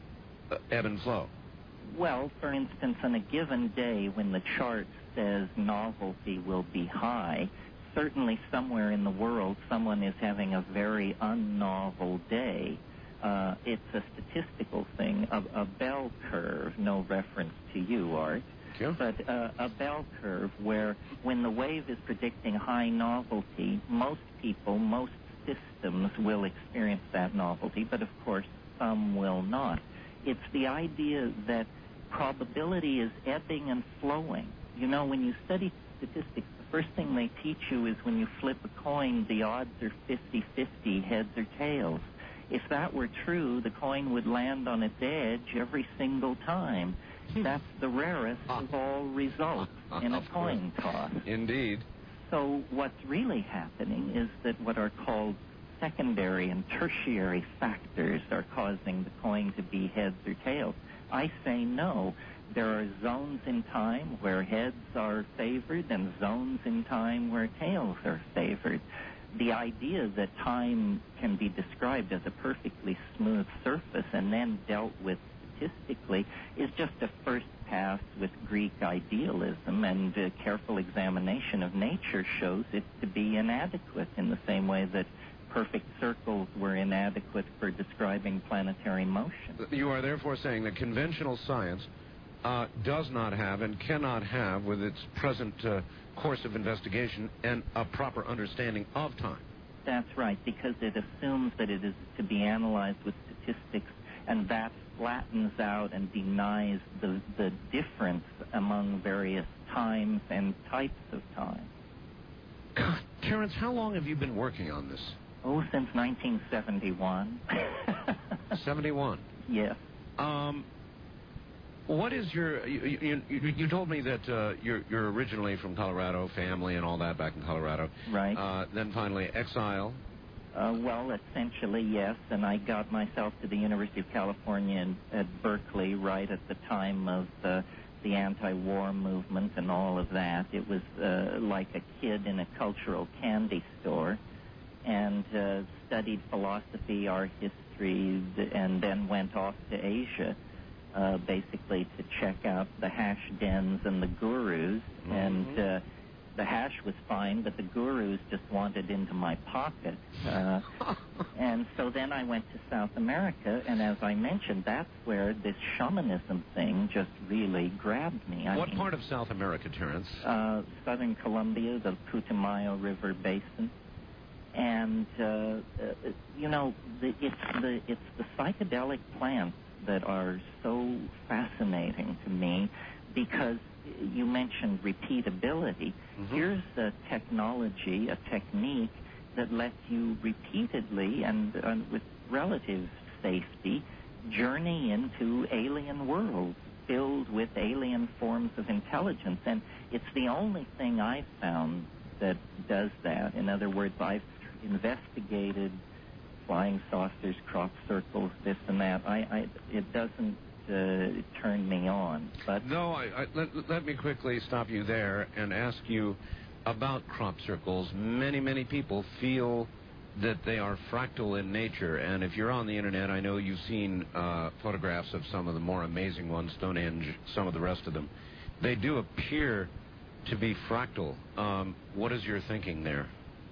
ebb and flow. Well, for instance, on a given day when the chart says novelty will be high, certainly somewhere in the world someone is having a very unnovel day. Uh, it's a statistical thing, a, a bell curve, no reference to you, Art, Sure. but uh, a bell curve where when the wave is predicting high novelty, most people, most systems will experience that novelty, but of course some will not. It's the idea that probability is ebbing and flowing. You know, when you study statistics, the first thing they teach you is when you flip a coin, the odds are fifty-fifty, heads or tails. If that were true, the coin would land on its edge every single time. That's the rarest of all results in a coin toss. Indeed. So what's really happening is that what are called secondary and tertiary factors are causing the coin to be heads or tails. I say no. There are zones in time where heads are favored and zones in time where tails are favored. The idea that time can be described as a perfectly smooth surface and then dealt with statistically is just a first pass with Greek idealism, and a careful examination of nature shows it to be inadequate in the same way that perfect circles were inadequate for describing planetary motion. You are therefore saying that conventional science uh, does not have and cannot have, with its present uh, course of investigation, and a proper understanding of time. That's right, because it assumes that it is to be analyzed with statistics, and that flattens out and denies the, the difference among various times and types of time. God, Terence, how long have you been working on this? Oh, since nineteen seventy-one. seventy-one? Yes. Um, what is your... You, you, you told me that uh, you're, you're originally from Colorado, family and all that back in Colorado. Right. Uh, then finally exile. Uh, well, essentially, yes, and I got myself to the University of California in, at Berkeley right at the time of uh, the anti-war movement and all of that. It was uh, like a kid in a cultural candy store, and uh, studied philosophy, art history, and then went off to Asia, uh, basically to check out the hash dens and the gurus, mm-hmm. and... Uh, The hash was fine, but the gurus just wanted into my pocket. Uh, and so then I went to South America, and as I mentioned, that's where this shamanism thing just really grabbed me. I what mean, part of South America, Terence? Uh, southern Colombia, the Putumayo River Basin. And, uh, uh, you know, the, it's, the, it's the psychedelic plants that are so fascinating to me, because you mentioned repeatability. Mm-hmm. Here's a technology, a technique that lets you repeatedly and uh, with relative safety journey into alien worlds filled with alien forms of intelligence. And it's the only thing I've found that does that. In other words, I've investigated flying saucers, crop circles, this and that. I, I it doesn't Uh, turned me on. But no, I, I, let, let me quickly stop you there and ask you about crop circles. Many, many people feel that they are fractal in nature, and if you're on the internet, I know you've seen uh, photographs of some of the more amazing ones, Stonehenge, some of the rest of them. They do appear to be fractal. Um, what is your thinking there?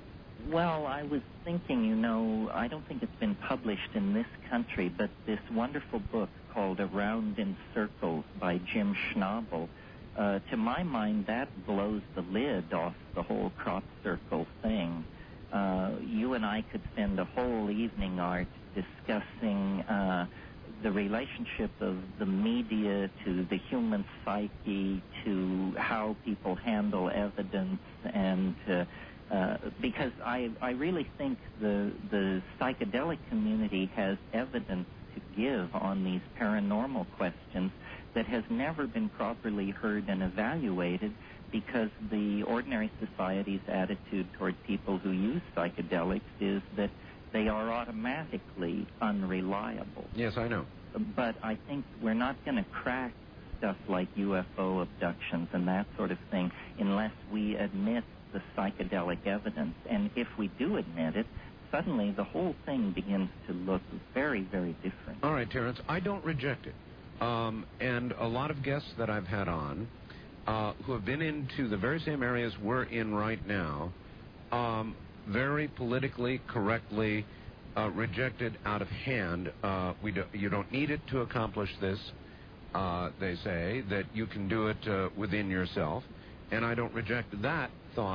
Well, I was thinking, you know, I don't think it's been published in this country, but this wonderful book called Around in Circles by Jim Schnabel, uh, to my mind, that blows the lid off the whole crop circle thing. Uh, you and I could spend a whole evening, Art, discussing uh, the relationship of the media to the human psyche, to how people handle evidence, and uh, Uh, because I, I really think the the psychedelic community has evidence to give on these paranormal questions that has never been properly heard and evaluated, because the ordinary society's attitude toward people who use psychedelics is that they are automatically unreliable. Yes, I know. But I think we're not going to crack stuff like U F O abductions and that sort of thing unless we admit the psychedelic evidence. And if we do admit it, suddenly the whole thing begins to look very, very different. All right, Terence, I don't reject it. Um, and a lot of guests that I've had on uh, who have been into the very same areas we're in right now, um, very politically correctly uh, rejected out of hand. Uh, we do, you don't need it to accomplish this. Uh, they say that you can do it uh, within yourself. And I don't reject that thought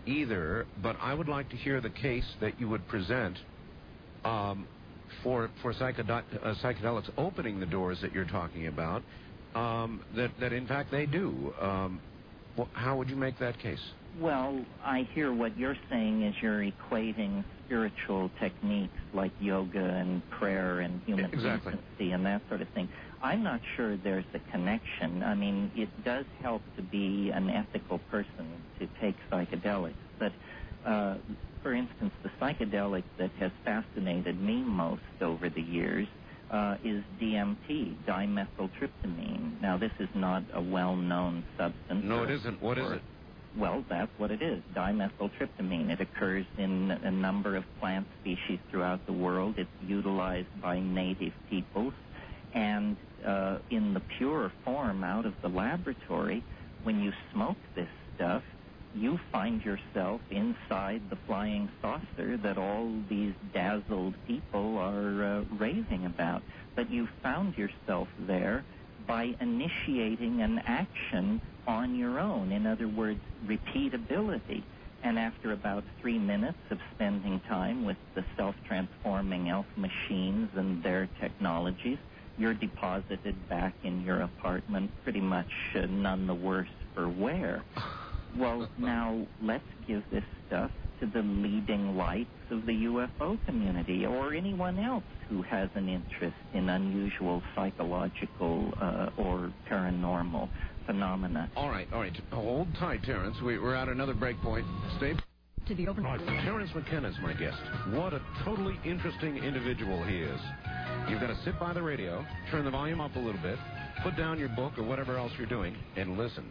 either, but I would like to hear the case that you would present um, for for psychedel- uh, psychedelics opening the doors that you're talking about, um, that, that in fact they do. Um, wh- how would you make that case? Well, I hear what you're saying is you're equating spiritual techniques like yoga and prayer and human Exactly. decency and that sort of thing. I'm not sure there's a connection. I mean, it does help to be an ethical person to take psychedelics, but uh, for instance, the psychedelic that has fascinated me most over the years uh, is D M T, dimethyltryptamine. Now, this is not a well-known substance. No, or, it isn't. What is or, it? Well, that's what it is, dimethyltryptamine. It occurs in a number of plant species throughout the world. It's utilized by native peoples. And uh, in the pure form out of the laboratory, when you smoke this stuff, you find yourself inside the flying saucer that all these dazzled people are uh, raving about. But you found yourself there by initiating an action on your own. In other words, repeatability. And after about three minutes of spending time with the self-transforming elf machines and their technologies, you're deposited back in your apartment, pretty much uh, none the worse for wear. Well, now let's give this stuff to the leading lights of the U F O community or anyone else who has an interest in unusual psychological uh, or paranormal phenomena. All right, all right. Hold tight, Terrence. We, we're at another break point. Stay. To the open. Terrence McKenna is my guest. What a totally interesting individual he is. You've got to sit by the radio, turn the volume up a little bit, put down your book or whatever else you're doing, and listen.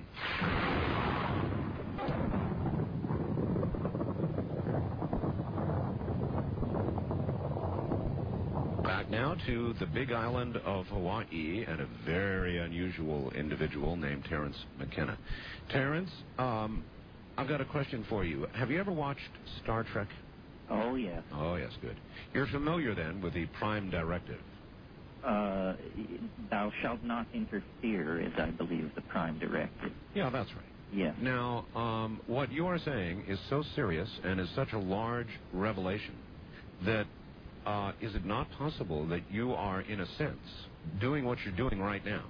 Back now to the Big Island of Hawaii and a very unusual individual named Terrence McKenna. Terrence, um, I've got a question for you. Have you ever watched Star Trek? Oh, yes. Oh, yes, good. You're familiar, then, with the Prime Directive. Uh, thou shalt not interfere is, I believe, the Prime Directive. Yeah, that's right. Yes. Now, um, what you are saying is so serious and is such a large revelation that uh, is it not possible that you are, in a sense, doing what you're doing right now,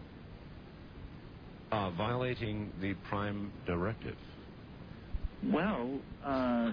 uh, violating the Prime Directive? Well, uh,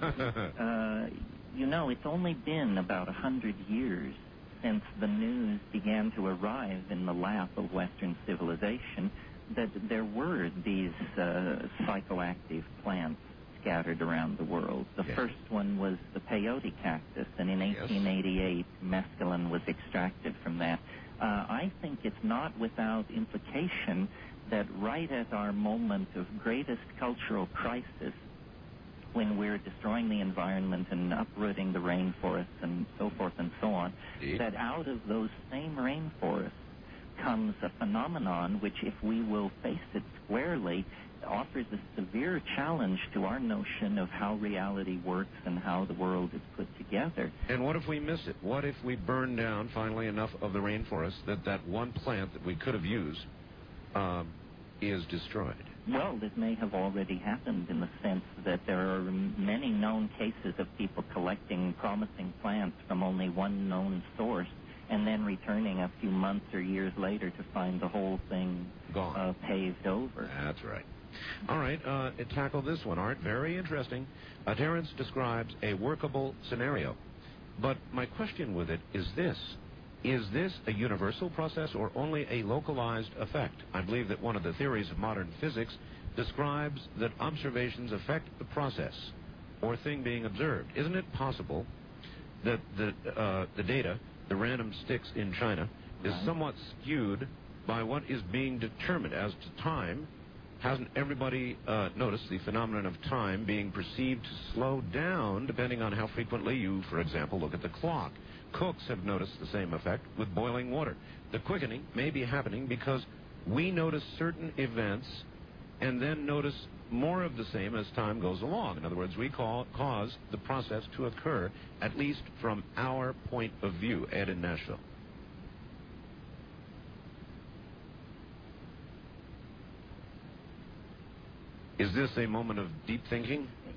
uh, you know, it's only been about a hundred years since the news began to arrive in the lap of Western civilization that there were these uh, psychoactive plants scattered around the world. The yes. first one was the peyote cactus, and in eighteen eighty-eight, yes. mescaline was extracted from that. Uh, I think it's not without implication that right at our moment of greatest cultural crisis, when we're destroying the environment and uprooting the rainforests and so forth and so on, Indeed. that out of those same rainforests comes a phenomenon which, if we will face it squarely, offers a severe challenge to our notion of how reality works and how the world is put together. And what if we miss it? What if we burn down finally enough of the rainforest that that one plant that we could have used um, is destroyed? Well, this may have already happened in the sense that there are many known cases of people collecting promising plants from only one known source and then returning a few months or years later to find the whole thing gone, uh, paved over. That's right. All right, uh, tackle this one, Art. Very interesting. Uh, Terrence describes a workable scenario. But my question with it is this. Is this a universal process or only a localized effect? I believe that one of the theories of modern physics describes that observations affect the process or thing being observed. Isn't it possible that the, uh, the data, the random sticks in China, is Right. somewhat skewed by what is being determined as to time? Hasn't everybody uh, noticed the phenomenon of time being perceived to slow down depending on how frequently you, for example, look at the clock? Cooks have noticed the same effect with boiling water. The quickening may be happening because we notice certain events and then notice more of the same as time goes along. In other words, we call, cause the process to occur, at least from our point of view. Ed in Nashville. Is this a moment of deep thinking?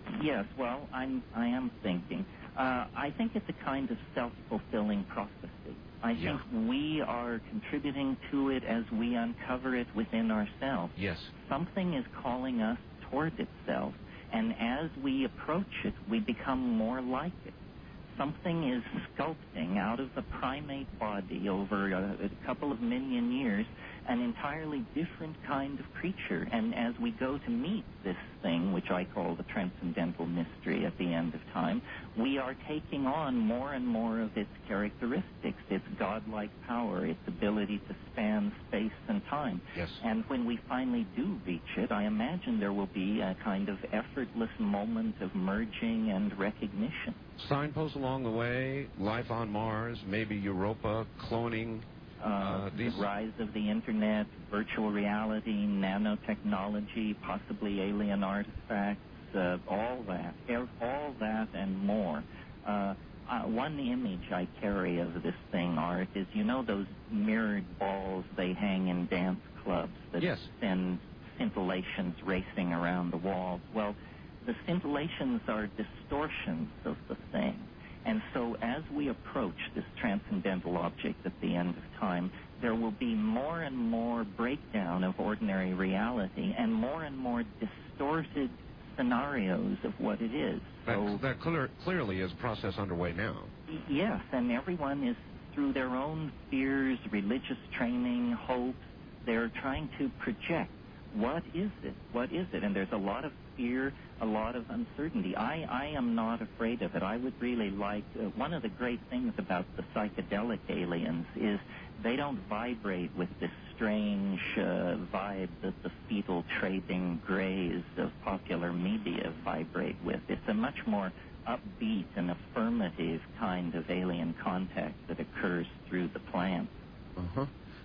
Yes, well, I'm, I am thinking. Uh, I think it's a kind of self-fulfilling prophecy. I Yeah. think we are contributing to it as we uncover it within ourselves. Yes. Something is calling us toward itself, and as we approach it, we become more like it. Something is sculpting out of the primate body over a, a couple of million years an entirely different kind of creature. And as we go to meet this thing, which I call the transcendental mystery at the end of time, we are taking on more and more of its characteristics, its godlike power, its ability to span space and time. Yes. And when we finally do reach it, I imagine there will be a kind of effortless moment of merging and recognition. Signposts along the way, life on Mars, maybe Europa, cloning. Uh, Uh, these- the rise of the internet, virtual reality, nanotechnology, possibly alien artifacts, uh, all that, er- all that and more. Uh, uh, one image I carry of this thing, Art, is, you know those mirrored balls they hang in dance clubs that Yes. send scintillations racing around the walls? Well, the scintillations are distortions of the thing. And so as we approach this transcendental object at the end of time, there will be more and more breakdown of ordinary reality and more and more distorted scenarios of what it is. So That, that clear, clearly is a process underway now. y- yes, and everyone is, through their own fears, religious training, hopes, they're trying to project, what is it? What is it? And there's a lot of fear, a lot of uncertainty. I, I am not afraid of it. I would really like, uh, one of the great things about the psychedelic aliens is they don't vibrate with this strange uh, vibe that the fetal trading grays of popular media vibrate with. It's a much more upbeat and affirmative kind of alien contact that occurs through the plant. Uh-huh.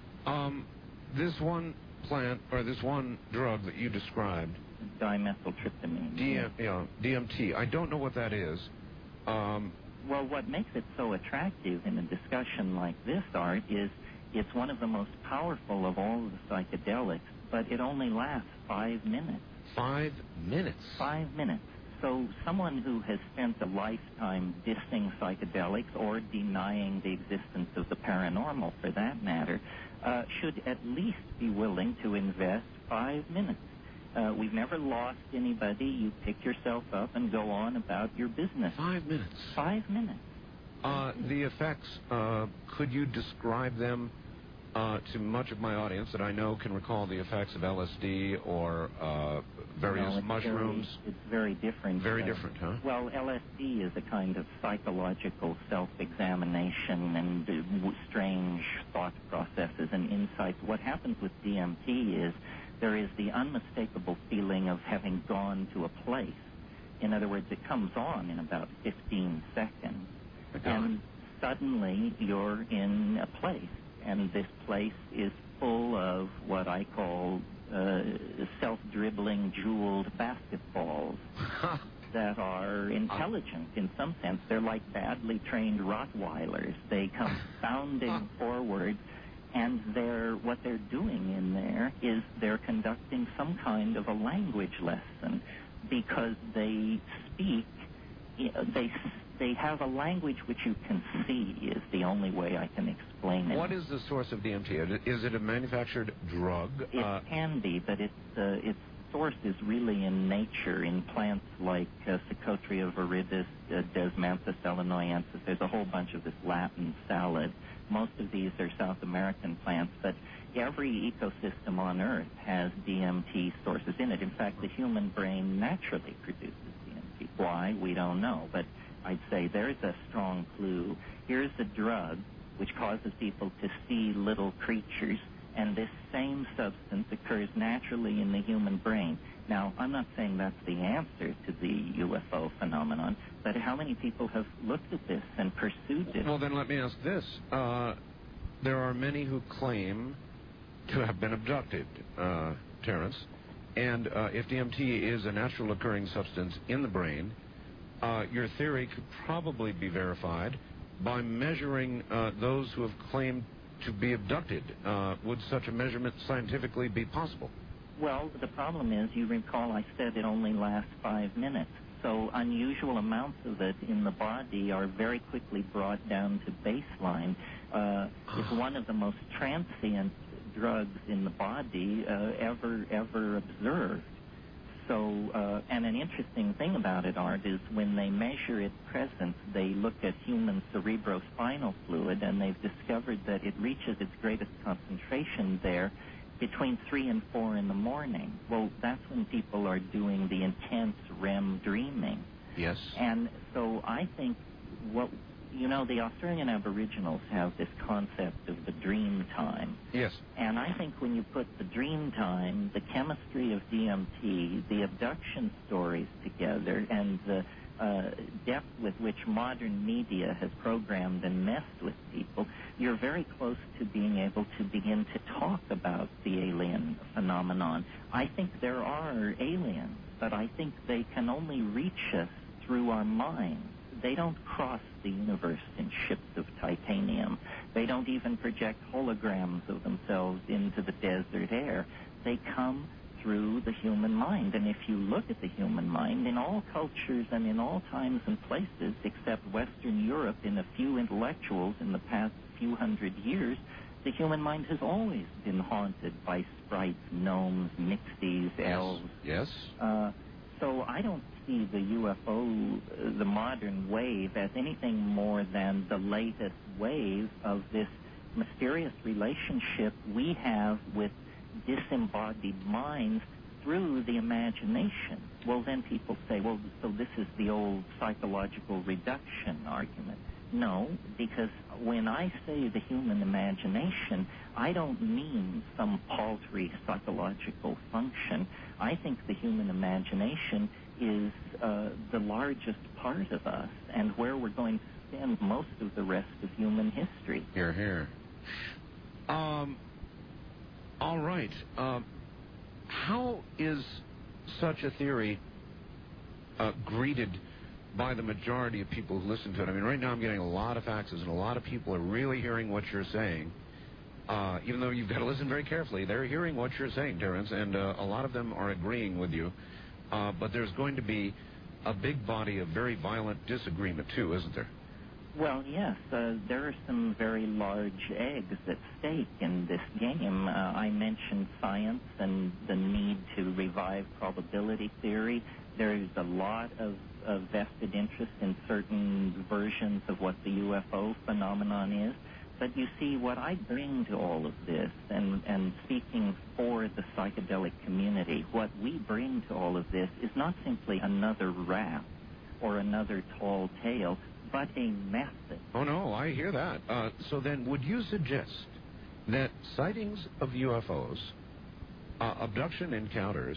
Um, this one plant, or this one drug that you described, Dimethyltryptamine. D M, yeah, D M T, I don't know what that is. Um, Well, what makes it so attractive in a discussion like this, Art, is it's one of the most powerful of all of the psychedelics, but it only lasts five minutes. five minutes. Five minutes. So someone who has spent a lifetime dissing psychedelics or denying the existence of the paranormal, for that matter, uh, should at least be willing to invest five minutes. Uh, we've never lost anybody. You pick yourself up and go on about your business. Five minutes. Five minutes. Uh, the effects, uh, could you describe them uh, to much of my audience that I know can recall the effects of L S D or uh, various No, it's mushrooms? Very, it's very different. Very uh, different, huh? Well, L S D is a kind of psychological self-examination and uh, w- strange thought processes and insights. What happens with D M T is there is the unmistakable feeling of having gone to a place. In other words, it comes on in about fifteen seconds. And suddenly you're in a place, and this place is full of what I call uh, self-dribbling jeweled basketballs that are intelligent in some sense. They're like badly trained Rottweilers. They come bounding forward, and they're what they're doing in there is they're conducting some kind of a language lesson because they speak, they they have a language which you can see is the only way I can explain it. What is the source of D M T? Is it a manufactured drug? It Uh, can be, but its uh, its source is really in nature, in plants like uh, Psychotria viridis, uh, Desmanthus illinoisensis. There's a whole bunch of this Latin salad. Most of these are South American plants, but every ecosystem on Earth has D M T sources in it. In fact, the human brain naturally produces D M T. Why? We don't know, but I'd say there's a strong clue. Here's a drug which causes people to see little creatures, and this same substance occurs naturally in the human brain. Now, I'm not saying that's the answer to the U F O phenomenon, but how many people have looked at this and pursued it? well, then let me ask this. Uh, there are many who claim to have been abducted, uh, Terence, and uh, if D M T is a natural occurring substance in the brain, uh, your theory could probably be verified by measuring uh, those who have claimed to be abducted. Uh, would such a measurement scientifically be possible? Well, the problem is, you recall I said it only lasts five minutes. So unusual amounts of it in the body are very quickly brought down to baseline. Uh, it's one of the most transient drugs in the body uh, ever ever observed. So, uh, and an interesting thing about it, Art, is when they measure its presence, they look at human cerebrospinal fluid, and they've discovered that it reaches its greatest concentration there between three and four in the morning. Well, that's when people are doing the intense R E M dreaming. Yes. And so I think what, you know, the Australian Aboriginals have this concept of the dream time. Yes. And I think when you put the dream time, the chemistry of D M T, the abduction stories together, and the uh, depth with which modern media has programmed and messed with people, you're very close to being able to begin to talk about the alien phenomenon. I think there are aliens, but I think they can only reach us through our minds. They don't cross the universe in ships of titanium. They don't even project holograms of themselves into the desert air. They come through the human mind. And if you look at the human mind, in all cultures and in all times and places, except Western Europe, in a few intellectuals in the past few hundred years, the human mind has always been haunted by sprites, gnomes, mixies, elves. Yes. Uh, so I don't see the U F O, uh, the modern wave, as anything more than the latest wave of this mysterious relationship we have with disembodied minds through the imagination. Well, then people say, well, so this is the old psychological reduction argument. No, because when I say the human imagination, I don't mean some paltry psychological function. I think the human imagination is uh, the largest part of us and where we're going to spend most of the rest of human history. Here, here. Um, all right. Um, how is such a theory uh, greeted by the majority of people who listen to it? I mean, right now I'm getting a lot of faxes, and a lot of people are really hearing what you're saying. Uh, even though you've got to listen very carefully, they're hearing what you're saying, Terence, and uh, a lot of them are agreeing with you. Uh, but there's going to be a big body of very violent disagreement, too, isn't there? Well, yes. Uh, there are some very large eggs at stake in this game. Uh, I mentioned science and the need to revive probability theory. There's a lot of, of vested interest in certain versions of what the U F O phenomenon is. But you see, what I bring to all of this, and, and speaking for the psychedelic community, what we bring to all of this is not simply another rap or another tall tale, but a method. Oh, no, I hear that. Uh, so then would you suggest that sightings of U F Os, uh, abduction encounters,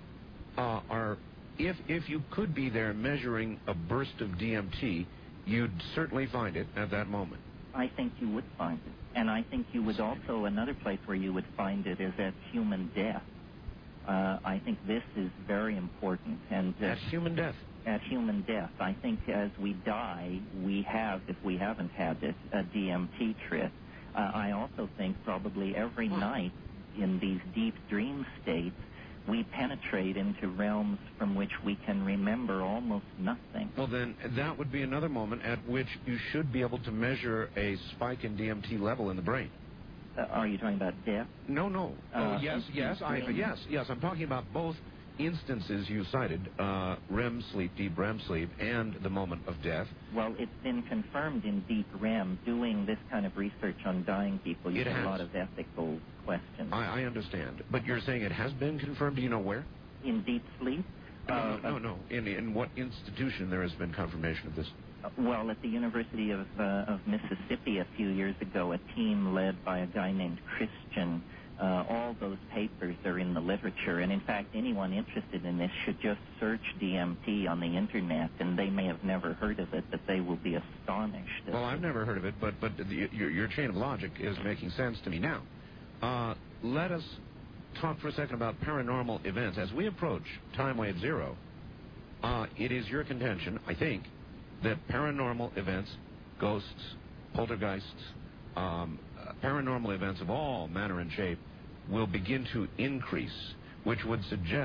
uh, are, if, if you could be there measuring a burst of D M T, you'd certainly find it at that moment? I think you would find it. And I think you would also, another place where you would find it is at human death. Uh, I think this is very important. And uh, At human death? At human death. I think as we die, we have, if we haven't had it, a D M T trip. Uh, I also think probably every Huh. night in these deep dream states, we penetrate into realms from which we can remember almost nothing. Well, then that would be another moment at which you should be able to measure a spike in D M T level in the brain. Uh, are you talking about death? No, no. Uh, oh, yes, yes, I, dream. yes, yes. I'm talking about both instances you cited, uh, R E M sleep, deep R E M sleep, and the moment of death. Well, it's been confirmed in deep R E M. Doing this kind of research on dying people, you It have has. a lot of ethical questions. I, I understand. But you're saying it has been confirmed? Do you know where? In deep sleep? No, Uh, no, no. no. In, in what institution there has been confirmation of this? Uh, well, at the University of, uh, of Mississippi a few years ago, a team led by a guy named Christian, uh, all those papers are in the literature. And, in fact, anyone interested in this should just search D M T on the Internet, and they may have never heard of it, but they will be astonished. Well, I've never heard of it, but, but the, your, your chain of logic is making sense to me now. Uh, let us talk for a second about paranormal events. As we approach time wave zero, uh, it is your contention, I think, that paranormal events, ghosts, poltergeists, um, uh, paranormal events of all manner and shape will begin to increase, which would suggest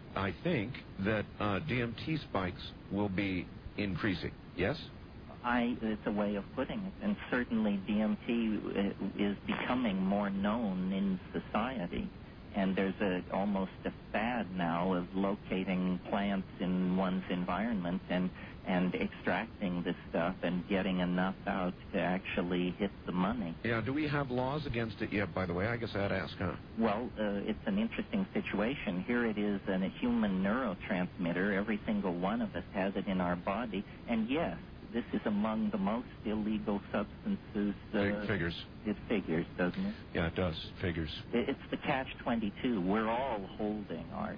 I think that uh, D M T spikes will be increasing. Yes? I, it's a way of putting it. And certainly D M T is becoming more known in society. And there's a almost a fad now of locating plants in one's environment and and extracting this stuff and getting enough out to actually hit the money. Yeah, do we have laws against it yet, by the way? I guess I'd ask, huh? Well, uh, it's an interesting situation. Here it is in a human neurotransmitter. Every single one of us has it in our body. And yes, this is among the most illegal substances. Uh, figures. It figures, doesn't it? Yeah, it does. Figures. It, it's the catch twenty-two. We're all holding art.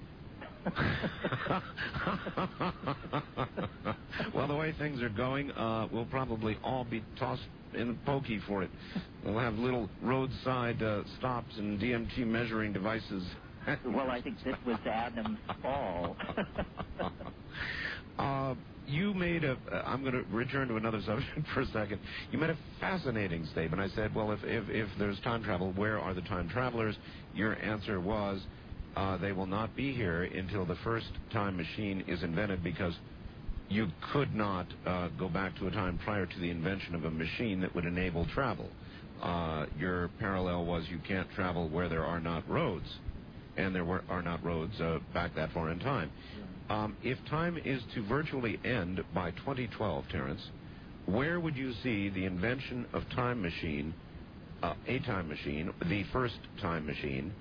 Well, the way things are going, uh, we'll probably all be tossed in the pokey for it. We'll have little roadside uh, stops and D M T measuring devices. Well, I think this was Adam's fall. uh, you made a, uh, I'm going to return to another subject for a second. You made a fascinating statement. I said, well, if, if, if there's time travel, where are the time travelers? Your answer was, Uh, they will not be here until the first time machine is invented, because you could not uh, go back to a time prior to the invention of a machine that would enable travel. Uh, your parallel was you can't travel where there are not roads, and there were, are not roads uh, back that far in time. Um, if time is to virtually end by twenty twelve, Terence, where would you see the invention of time machine, uh, a time machine, the first time machine,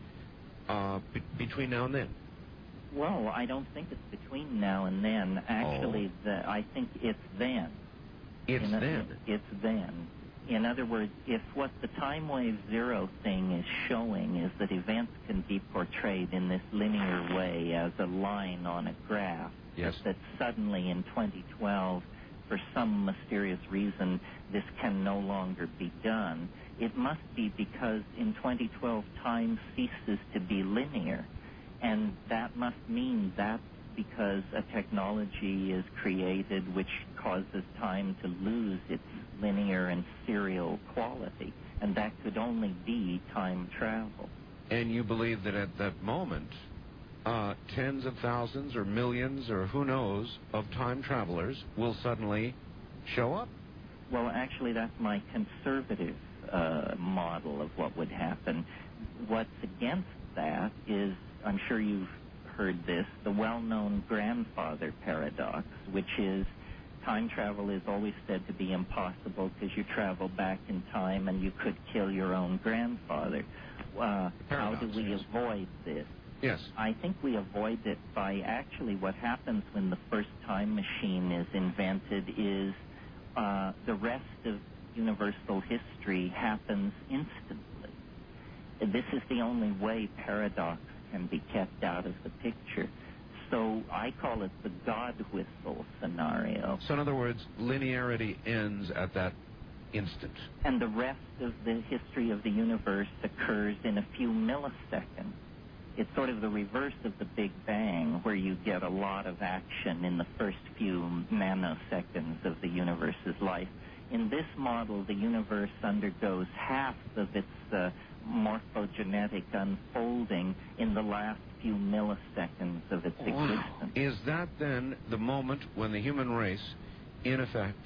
Uh, be- between now and then? Well, I don't think it's between now and then. Actually, oh. the, I think it's then. It's In then? A, it's then. In other words, if what the time wave zero thing is showing is that events can be portrayed in this linear way as a line on a graph, yes. that suddenly in twenty twelve, for some mysterious reason, this can no longer be done, it must be because in twenty twelve time ceases to be linear. And that must mean that's because a technology is created which causes time to lose its linear and serial quality. And that could only be time travel. And you believe that at that moment, uh, tens of thousands or millions or who knows of time travelers will suddenly show up? Well, actually, that's my conservative uh, model of what would happen. What's against that is, I'm sure you've heard this, the well-known grandfather paradox, which is time travel is always said to be impossible because you travel back in time and you could kill your own grandfather. Uh, paradox, how do we yes. avoid this? Yes. I think we avoid it by actually what happens when the first time machine is invented is uh, the rest of universal history happens instantly. This is the only way paradox can be kept out of the picture. So I call it the God whistle scenario. So in other words, linearity ends at that instant. And the rest of the history of the universe occurs in a few milliseconds. It's sort of the reverse of the Big Bang, where you get a lot of action in the first few nanoseconds of the universe's life. In this model, the universe undergoes half of its uh, morphogenetic unfolding in the last few milliseconds of its Wow. existence. Is that then the moment when the human race, in effect,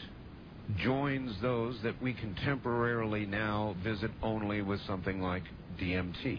joins those that we can temporarily now visit only with something like D M T?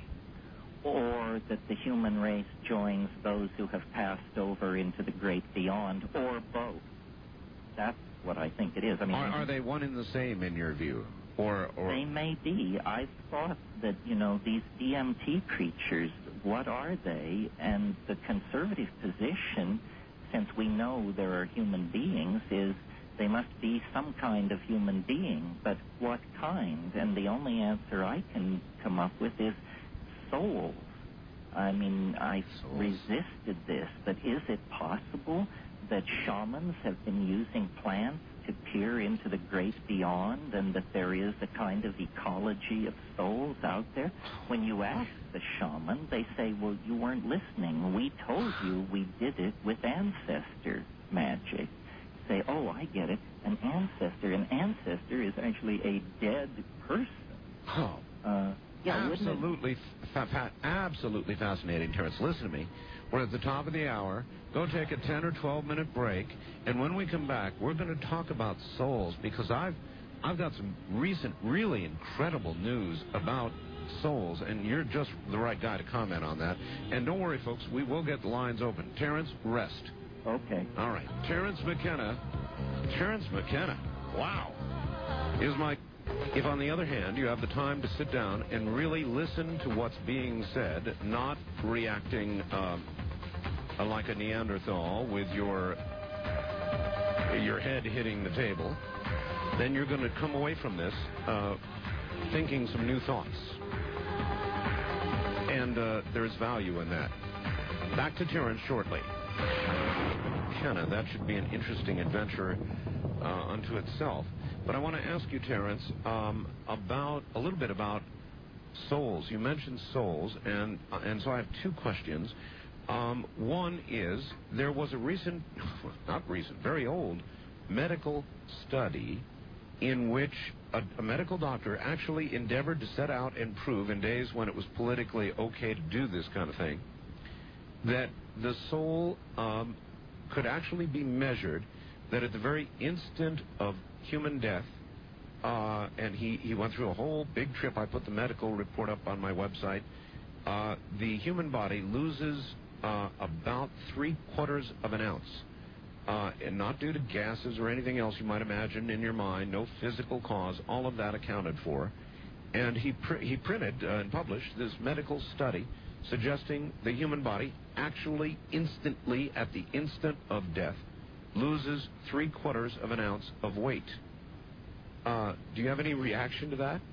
Or that the human race joins those who have passed over into the great beyond, or both. That's what I think it is. I mean, are, are they one and the same in your view? Or, or they may be. I thought that, you know, these D M T creatures, what are they? And the conservative position, since we know there are human beings, is they must be some kind of human being. But what kind? And the only answer I can come up with is souls. I mean, I Souls. resisted this, but is it possible that shamans have been using plants to peer into the great beyond, and that there is a kind of ecology of souls out there? When you ask the shaman, they say, well, you weren't listening. We told you we did it with ancestor magic. Say, oh, I get it. An ancestor. An ancestor is actually a dead person. Oh. Uh, Yeah, wouldn't it- absolutely, fa- fa- absolutely fascinating, Terrence. Listen to me. We're at the top of the hour. Go take a ten or twelve minute break, and when we come back, we're going to talk about souls, because I've I've got some recent, really incredible news about souls, and you're just the right guy to comment on that. And don't worry, folks, we will get the lines open. Terrence, rest. Okay. All right. Terrence McKenna. Terrence McKenna. Wow. Is my... If, on the other hand, you have the time to sit down and really listen to what's being said, not reacting um, like a Neanderthal with your your head hitting the table, then you're going to come away from this uh, thinking some new thoughts. And uh, there's value in that. Back to Terrence shortly. Kenna, that should be an interesting adventure uh, unto itself. But I want to ask you, Terrence, um, about a little bit about souls. You mentioned souls, and uh, and so I have two questions. Um, one is, there was a recent, not recent, very old medical study in which a, a medical doctor actually endeavored to set out and prove, in days when it was politically okay to do this kind of thing, that the soul um, could actually be measured, that at the very instant of human death, uh, and he, he went through a whole big trip. I put the medical report up on my website. Uh, the human body loses uh, about three quarters of an ounce, uh, and not due to gases or anything else you might imagine in your mind, no physical cause, all of that accounted for. And he, pr- he printed uh, and published this medical study suggesting the human body actually instantly, at the instant of death, loses three quarters of an ounce of weight. Uh, do you have any reaction to that?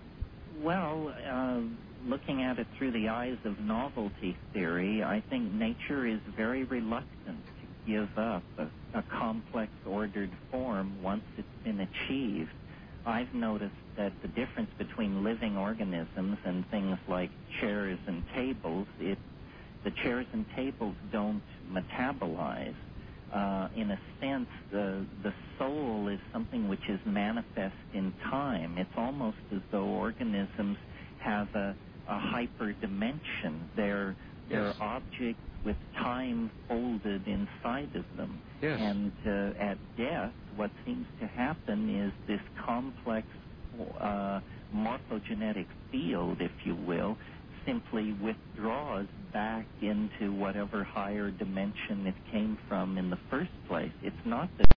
Well, uh, looking at it through the eyes of novelty theory, I think nature is very reluctant to give up a, a complex ordered form once it's been achieved. I've noticed that the difference between living organisms and things like chairs and tables, it, the chairs and tables don't metabolize. Uh, in a sense, the the soul is something which is manifest in time. It's almost as though organisms have a, a hyperdimension. They're they're Yes. objects with time folded inside of them. Yes. And uh, at death, what seems to happen is this complex uh, morphogenetic field, if you will, simply withdraws back into whatever higher dimension it came from in the first place. It's not that